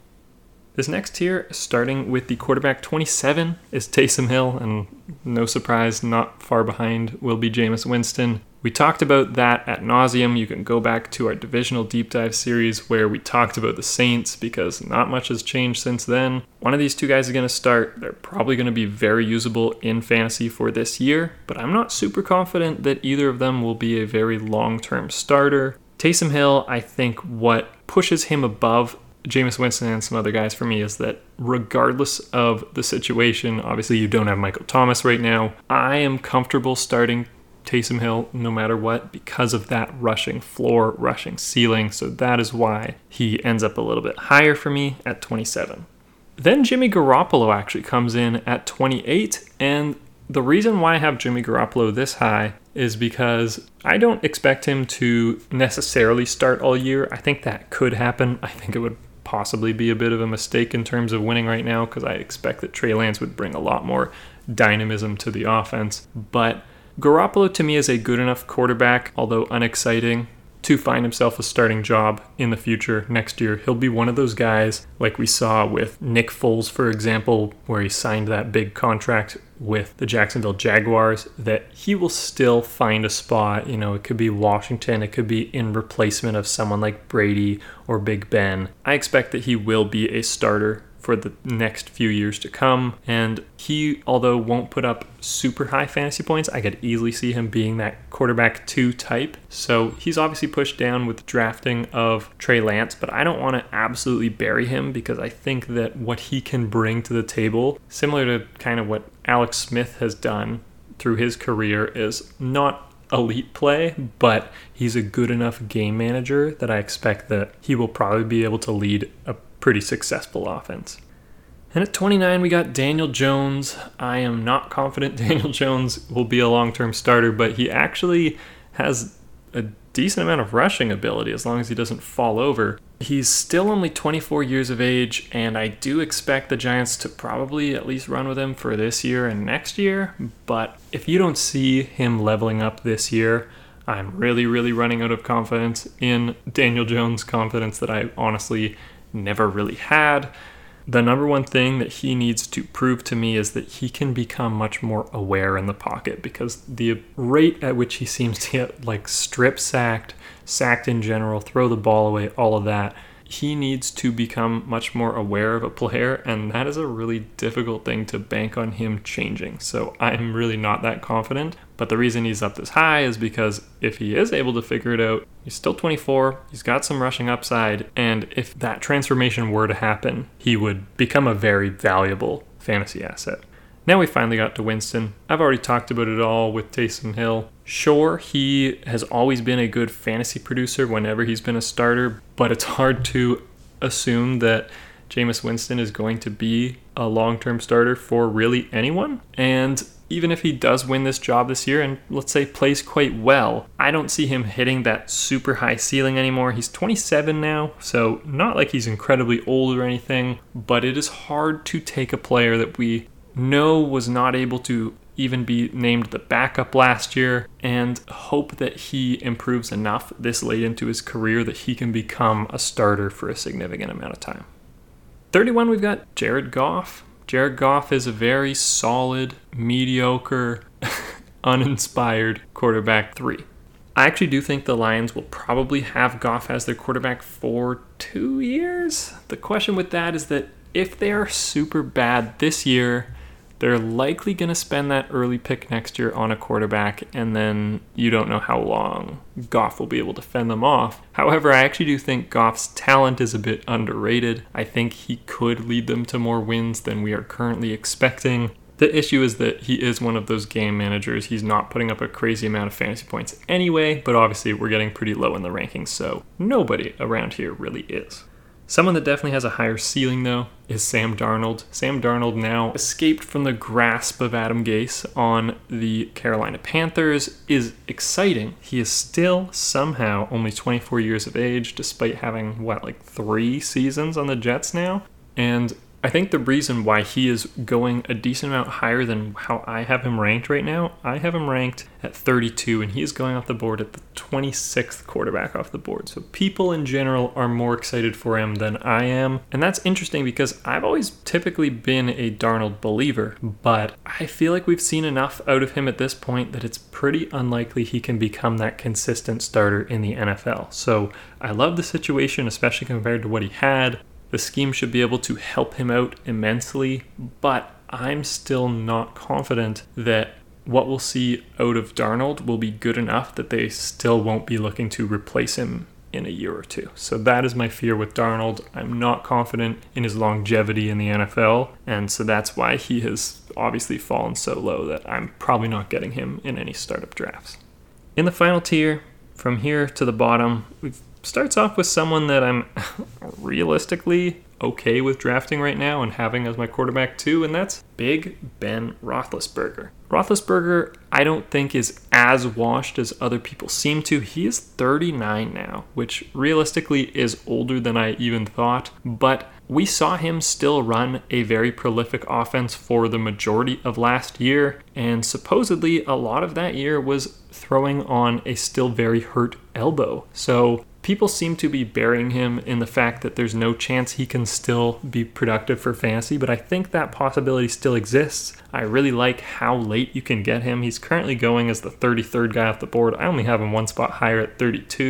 This next tier, starting with the quarterback twenty-seven, is Taysom Hill, and no surprise, not far behind will be Jameis Winston. We talked about that ad nauseum. You can go back to our divisional deep dive series where we talked about the Saints because not much has changed since then. One of these two guys is going to start. They're probably going to be very usable in fantasy for this year, but I'm not super confident that either of them will be a very long-term starter. Taysom Hill, I think what pushes him above Jameis Winston and some other guys for me is that regardless of the situation, obviously you don't have Michael Thomas right now, I am comfortable starting Taysom Hill no matter what because of that rushing floor, rushing ceiling, so that is why he ends up a little bit higher for me at twenty-seven. Then Jimmy Garoppolo actually comes in at twenty-eight, and the reason why I have Jimmy Garoppolo this high is because I don't expect him to necessarily start all year. I think that could happen. I think it would possibly be a bit of a mistake in terms of winning right now because I expect that Trey Lance would bring a lot more dynamism to the offense. But Garoppolo to me is a good enough quarterback, although unexciting, to find himself a starting job in the future next year. He'll be one of those guys like we saw with Nick Foles, for example, where he signed that big contract with the Jacksonville Jaguars, that he will still find a spot. You know, it could be Washington, it could be in replacement of someone like Brady or Big Ben. I expect that he will be a starter for for the next few years to come. And he, although won't put up super high fantasy points, I could easily see him being that quarterback two type. So he's obviously pushed down with the drafting of Trey Lance, but I don't want to absolutely bury him because I think that what he can bring to the table, similar to kind of what Alex Smith has done through his career, is not elite play, but he's a good enough game manager that I expect that he will probably be able to lead a pretty successful offense. And at twenty-nine, we got Daniel Jones. I am not confident Daniel Jones will be a long-term starter, but he actually has a decent amount of rushing ability as long as he doesn't fall over. He's still only twenty-four years of age, and I do expect the Giants to probably at least run with him for this year and next year. But if you don't see him leveling up this year, I'm really, really running out of confidence in Daniel Jones, confidence that I honestly never really had. The number one thing that he needs to prove to me is that he can become much more aware in the pocket, because the rate at which he seems to get like strip sacked, sacked in general, throw the ball away, all of that, he needs to become much more aware of a player, and that is a really difficult thing to bank on him changing. So I'm really not that confident, but the reason he's up this high is because if he is able to figure it out, he's still twenty-four, he's got some rushing upside, and if that transformation were to happen, he would become a very valuable fantasy asset. Now we finally got to Winston. I've already talked about it all with Taysom Hill. Sure, he has always been a good fantasy producer whenever he's been a starter, but it's hard to assume that Jameis Winston is going to be a long-term starter for really anyone. And even if he does win this job this year and, let's say, plays quite well, I don't see him hitting that super high ceiling anymore. He's twenty-seven now, so not like he's incredibly old or anything, but it is hard to take a player that we know was not able to even be named the backup last year and hope that he improves enough this late into his career that he can become a starter for a significant amount of time. thirty-one, we've got Jared Goff. Jared Goff is a very solid, mediocre, uninspired quarterback three. I actually do think the Lions will probably have Goff as their quarterback for two years. The question with that is that if they are super bad this year, they're likely going to spend that early pick next year on a quarterback, and then you don't know how long Goff will be able to fend them off. However, I actually do think Goff's talent is a bit underrated. I think he could lead them to more wins than we are currently expecting. The issue is that he is one of those game managers. He's not putting up a crazy amount of fantasy points anyway, but obviously we're getting pretty low in the rankings, so nobody around here really is. Someone that definitely has a higher ceiling, though, is Sam Darnold. Sam Darnold now escaped from the grasp of Adam Gase on the Carolina Panthers, is exciting. He is still somehow only twenty-four years of age, despite having, what, like three seasons on the Jets now? And I think the reason why he is going a decent amount higher than how I have him ranked right now, I have him ranked at thirty-two, and he is going off the board at the twenty-sixth quarterback off the board. So people in general are more excited for him than I am. And that's interesting because I've always typically been a Darnold believer, but I feel like we've seen enough out of him at this point that it's pretty unlikely he can become that consistent starter in the N F L. So I love the situation, especially compared to what he had. The scheme should be able to help him out immensely, but I'm still not confident that what we'll see out of Darnold will be good enough that they still won't be looking to replace him in a year or two. So that is my fear with Darnold. I'm not confident in his longevity in the N F L, and so that's why he has obviously fallen so low that I'm probably not getting him in any startup drafts. In the final tier, from here to the bottom, we've starts off with someone that I'm realistically okay with drafting right now and having as my quarterback too, and that's Big Ben Roethlisberger. Roethlisberger, I don't think is as washed as other people seem to. He is thirty-nine now, which realistically is older than I even thought, but we saw him still run a very prolific offense for the majority of last year, and supposedly a lot of that year was throwing on a still very hurt elbow. So people seem to be burying him in the fact that there's no chance he can still be productive for fantasy, but I think that possibility still exists. I really like how late you can get him. He's currently going as the thirty-third guy off the board. I only have him one spot higher at thirty-two,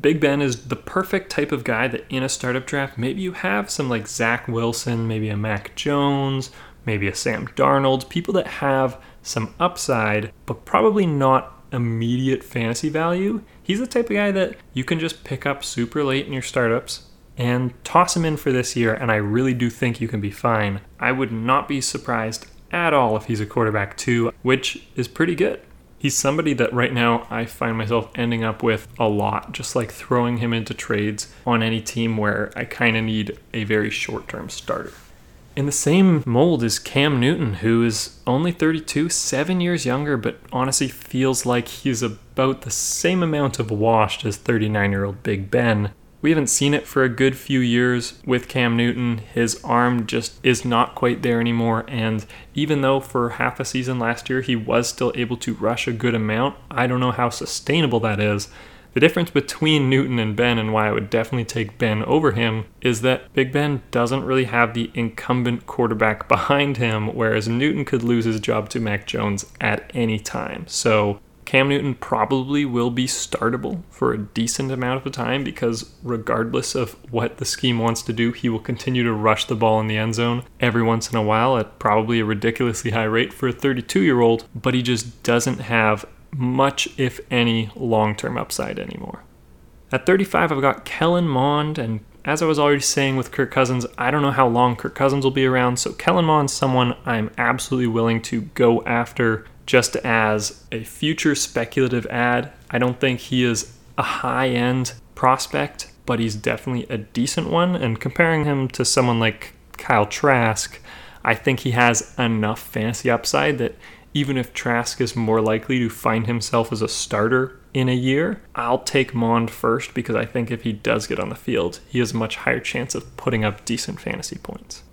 Big Ben is the perfect type of guy that in a startup draft, maybe you have some like Zach Wilson, maybe a Mac Jones, maybe a Sam Darnold, people that have some upside, but probably not immediate fantasy value. He's the type of guy that you can just pick up super late in your startups and toss him in for this year, and I really do think you can be fine. I would not be surprised at all if he's a quarterback two, which is pretty good. He's somebody that right now I find myself ending up with a lot, just like throwing him into trades on any team where I kind of need a very short-term starter. In the same mold is Cam Newton, who is only thirty-two, seven years younger, but honestly feels like he's about the same amount of washed as thirty-nine-year-old Big Ben. We haven't seen it for a good few years with Cam Newton. His arm just is not quite there anymore, and even though for half a season last year he was still able to rush a good amount, I don't know how sustainable that is. The difference between Newton and Ben, and why I would definitely take Ben over him, is that Big Ben doesn't really have the incumbent quarterback behind him, whereas Newton could lose his job to Mac Jones at any time. So Cam Newton probably will be startable for a decent amount of the time because regardless of what the scheme wants to do, he will continue to rush the ball in the end zone every once in a while at probably a ridiculously high rate for a thirty-two-year-old, but he just doesn't have much, if any, long-term upside anymore. At thirty-five, I've got Kellen Mond, and as I was already saying with Kirk Cousins, I don't know how long Kirk Cousins will be around, so Kellen Mond's someone I'm absolutely willing to go after just as a future speculative ad. I don't think he is a high-end prospect, but he's definitely a decent one, and comparing him to someone like Kyle Trask, I think he has enough fantasy upside that even if Trask is more likely to find himself as a starter in a year, I'll take Mond first because I think if he does get on the field, he has a much higher chance of putting up decent fantasy points.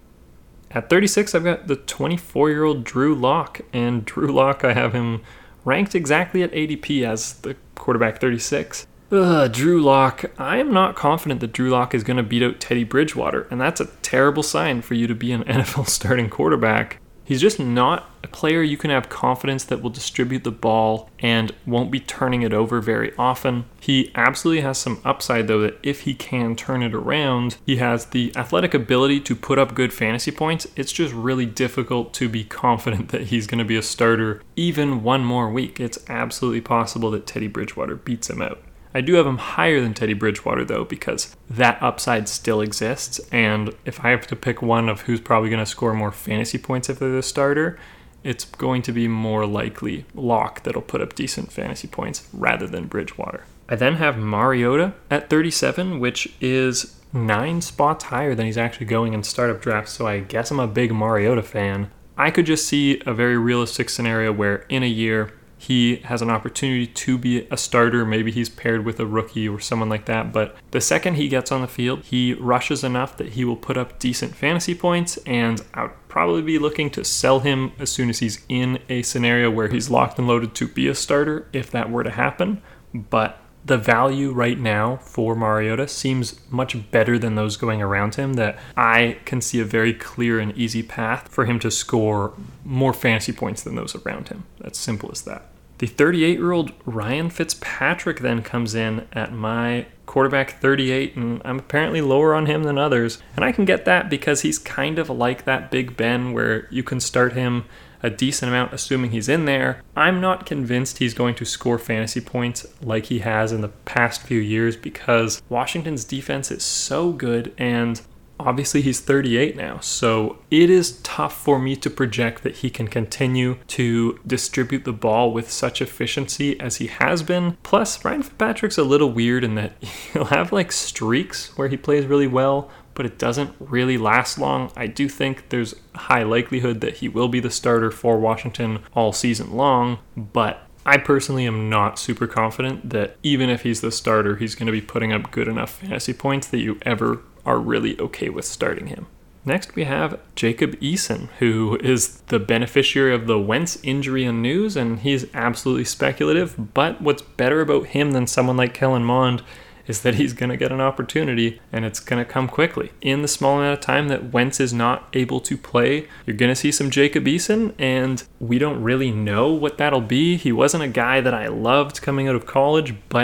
At thirty-six, I've got the twenty-four-year-old Drew Lock, and Drew Lock, I have him ranked exactly at A D P as the quarterback thirty-six. Ugh, Drew Lock. I am not confident that Drew Lock is going to beat out Teddy Bridgewater, and that's a terrible sign for you to be an N F L starting quarterback. He's just not a player you can have confidence that will distribute the ball and won't be turning it over very often. He absolutely has some upside, though, that if he can turn it around, he has the athletic ability to put up good fantasy points. It's just really difficult to be confident that he's going to be a starter even one more week. It's absolutely possible that Teddy Bridgewater beats him out. I do have him higher than Teddy Bridgewater, though, because that upside still exists, and if I have to pick one of who's probably going to score more fantasy points if they're the starter, it's going to be more likely Lock that'll put up decent fantasy points rather than Bridgewater. I then have Mariota at thirty-seven, which is nine spots higher than he's actually going in startup drafts, so I guess I'm a big Mariota fan. I could just see a very realistic scenario where in a year, he has an opportunity to be a starter. Maybe he's paired with a rookie or someone like that. But the second he gets on the field, he rushes enough that he will put up decent fantasy points. And I would probably be looking to sell him as soon as he's in a scenario where he's locked and loaded to be a starter, if that were to happen. But the value right now for Mariota seems much better than those going around him, that I can see a very clear and easy path for him to score more fantasy points than those around him. That's simple as that. The thirty-eight-year-old Ryan Fitzpatrick then comes in at my quarterback thirty-eight, and I'm apparently lower on him than others. And I can get that because he's kind of like that Big Ben where you can start him a decent amount assuming he's in there. I'm not convinced he's going to score fantasy points like he has in the past few years because Washington's defense is so good, and obviously he's thirty-eight now, so it is tough for me to project that he can continue to distribute the ball with such efficiency as he has been. Plus, Ryan Fitzpatrick's a little weird in that he'll have like streaks where he plays really well, but it doesn't really last long. I do think there's a high likelihood that he will be the starter for Washington all season long, but I personally am not super confident that even if he's the starter, he's going to be putting up good enough fantasy points that you ever are really okay with starting him. Next, we have Jacob Eason, who is the beneficiary of the Wentz injury and news, and he's absolutely speculative, but what's better about him than someone like Kellen Mond is that he's going to get an opportunity, and it's going to come quickly. In the small amount of time that Wentz is not able to play, you're going to see some Jacob Eason, and we don't really know what that'll be. He wasn't a guy that I loved coming out of college, but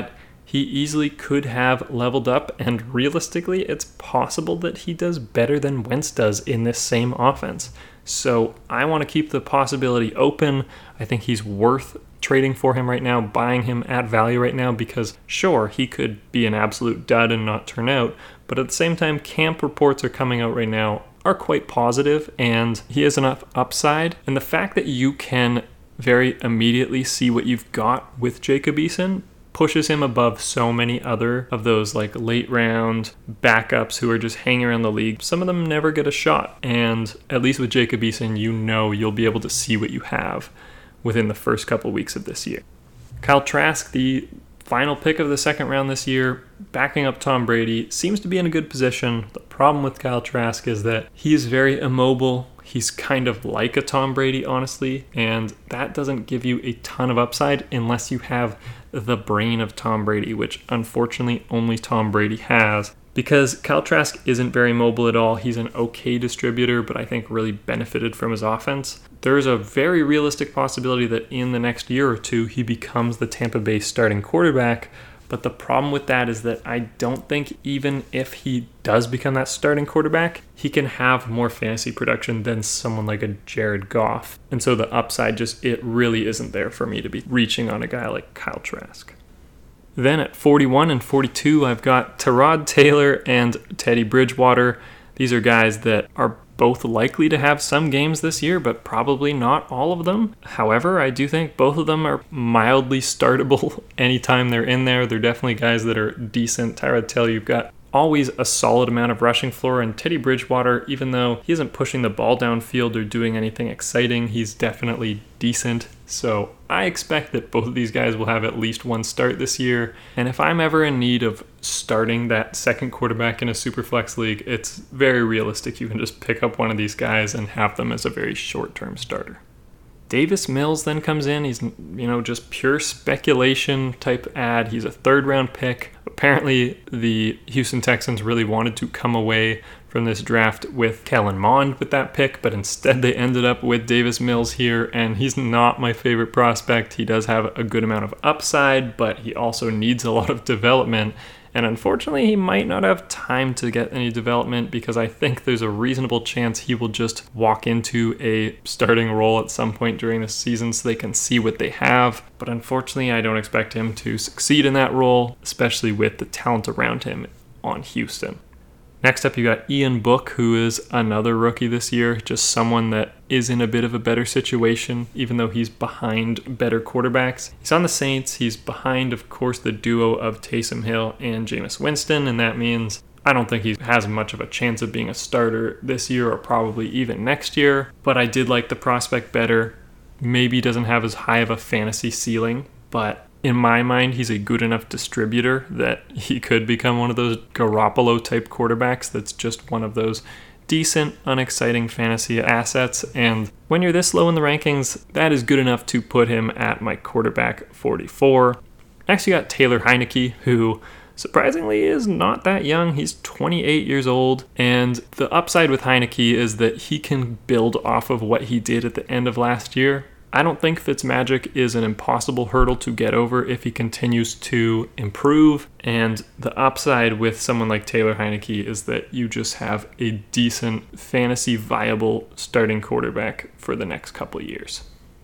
he easily could have leveled up, and realistically, it's possible that he does better than Wentz does in this same offense. So I want to keep the possibility open. I think he's worth trading for him right now, buying him at value right now, because sure, he could be an absolute dud and not turn out, but at the same time, camp reports are coming out right now are quite positive, and he has enough upside. And the fact that you can very immediately see what you've got with Jacob Eason pushes him above so many other of those like late round backups who are just hanging around the league. Some of them never get a shot, and at least with Jacob Eason, you know you'll be able to see what you have within the first couple weeks of this year. Kyle Trask, the final pick of the second round this year, backing up Tom Brady, seems to be in a good position. The problem with Kyle Trask is that he is very immobile. He's kind of like a Tom Brady, honestly, and that doesn't give you a ton of upside unless you have the brain of Tom Brady, which unfortunately only Tom Brady has. Because Kyle Trask isn't very mobile at all. He's an okay distributor, but I think really benefited from his offense. There's a very realistic possibility that in the next year or two, he becomes the Tampa Bay starting quarterback. But the problem with that is that I don't think even if he does become that starting quarterback, he can have more fantasy production than someone like a Jared Goff. And so the upside just, it really isn't there for me to be reaching on a guy like Kyle Trask. Then at forty-one and forty-two, I've got Tyrod Taylor and Teddy Bridgewater. These are guys that are both likely to have some games this year, but probably not all of them. However, I do think both of them are mildly startable anytime they're in there. They're definitely guys that are decent. Tyrod Taylor, you've got always a solid amount of rushing floor, and Teddy Bridgewater, even though he isn't pushing the ball downfield or doing anything exciting, he's definitely decent. So I expect that both of these guys will have at least one start this year. And if I'm ever in need of starting that second quarterback in a Superflex league, it's very realistic. You can just pick up one of these guys and have them as a very short-term starter. Davis Mills then comes in. He's, you know, just pure speculation type ad. He's a third round pick. Apparently the Houston Texans really wanted to come away from this draft with Kellen Mond with that pick, but instead they ended up with Davis Mills here, and he's not my favorite prospect. He does have a good amount of upside, but he also needs a lot of development. And unfortunately, he might not have time to get any development because I think there's a reasonable chance he will just walk into a starting role at some point during the season so they can see what they have. But unfortunately, I don't expect him to succeed in that role, especially with the talent around him on Houston. Next up, you got Ian Book, who is another rookie this year, just someone that is in a bit of a better situation, even though he's behind better quarterbacks. He's on the Saints. He's behind, of course, the duo of Taysom Hill and Jameis Winston, and that means I don't think he has much of a chance of being a starter this year or probably even next year, but I did like the prospect better. Maybe doesn't have as high of a fantasy ceiling, but in my mind, he's a good enough distributor that he could become one of those Garoppolo-type quarterbacks that's just one of those decent, unexciting fantasy assets. And when you're this low in the rankings, that is good enough to put him at my quarterback forty-four. Next, you got Taylor Heineke, who surprisingly is not that young. He's twenty-eight years old, and the upside with Heineke is that he can build off of what he did at the end of last year. I don't think Fitzmagic is an impossible hurdle to get over if he continues to improve, and the upside with someone like Taylor Heineke is that you just have a decent fantasy viable starting quarterback for the next couple years.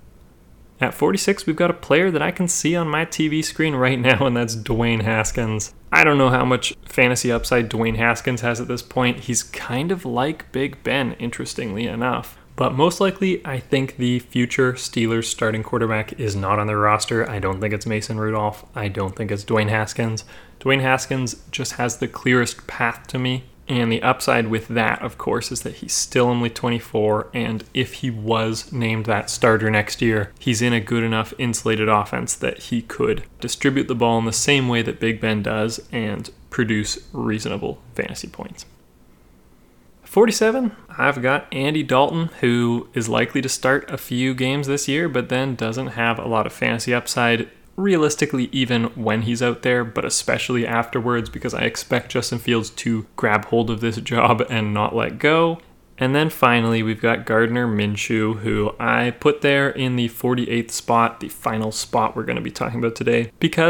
At forty-six, we've got a player that I can see on my T V screen right now, and that's Dwayne Haskins. I don't know how much fantasy upside Dwayne Haskins has at this point. He's kind of like Big Ben, interestingly enough. But most likely, I think the future Steelers starting quarterback is not on their roster. I don't think it's Mason Rudolph. I don't think it's Dwayne Haskins. Dwayne Haskins just has the clearest path to me. And the upside with that, of course, is that he's still only twenty-four. And if he was named that starter next year, he's in a good enough insulated offense that he could distribute the ball in the same way that Big Ben does and produce reasonable fantasy points. forty-seven, I've got Andy Dalton, who is likely to start a few games this year, but then doesn't have a lot of fantasy upside, realistically even when he's out there, but especially afterwards, because I expect Justin Fields to grab hold of this job and not let go. And then finally, we've got Gardner Minshew, who I put there in the forty-eighth spot, the final spot we're going to be talking about today, because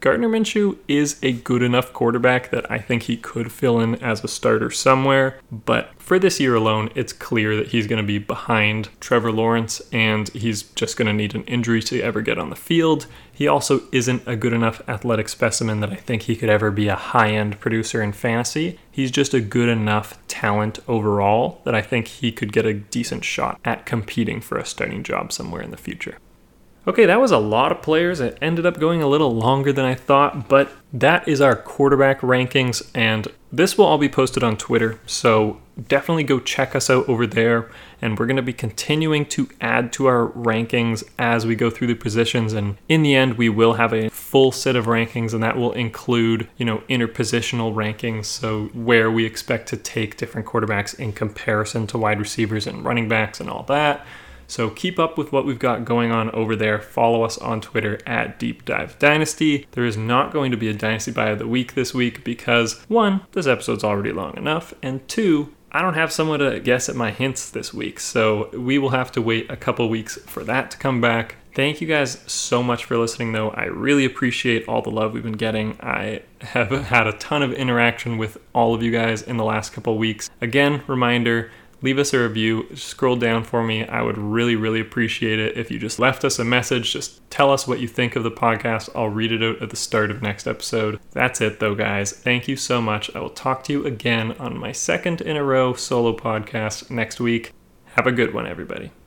Gardner Minshew is a good enough quarterback that I think he could fill in as a starter somewhere, but for this year alone, it's clear that he's going to be behind Trevor Lawrence, and he's just going to need an injury to ever get on the field. He also isn't a good enough athletic specimen that I think he could ever be a high-end producer in fantasy. He's just a good enough talent overall that I think he could get a decent shot at competing for a starting job somewhere in the future. Okay, that was a lot of players. It ended up going a little longer than I thought, but that is our quarterback rankings, and this will all be posted on Twitter, so definitely go check us out over there, and we're going to be continuing to add to our rankings as we go through the positions, and in the end, we will have a full set of rankings, and that will include, you know, interpositional rankings, so where we expect to take different quarterbacks in comparison to wide receivers and running backs and all that. So keep up with what we've got going on over there. Follow us on Twitter at Deep Dive Dynasty. There is not going to be a Dynasty Buy of the Week this week because, one, this episode's already long enough, and two, I don't have someone to guess at my hints this week, so we will have to wait a couple weeks for that to come back. Thank you guys so much for listening, though. I really appreciate all the love we've been getting. I have had a ton of interaction with all of you guys in the last couple weeks. Again, reminder, leave us a review, scroll down for me. I would really, really appreciate it if you just left us a message. Just tell us what you think of the podcast. I'll read it out at the start of next episode. That's it though, guys. Thank you so much. I will talk to you again on my second in a row solo podcast next week. Have a good one, everybody.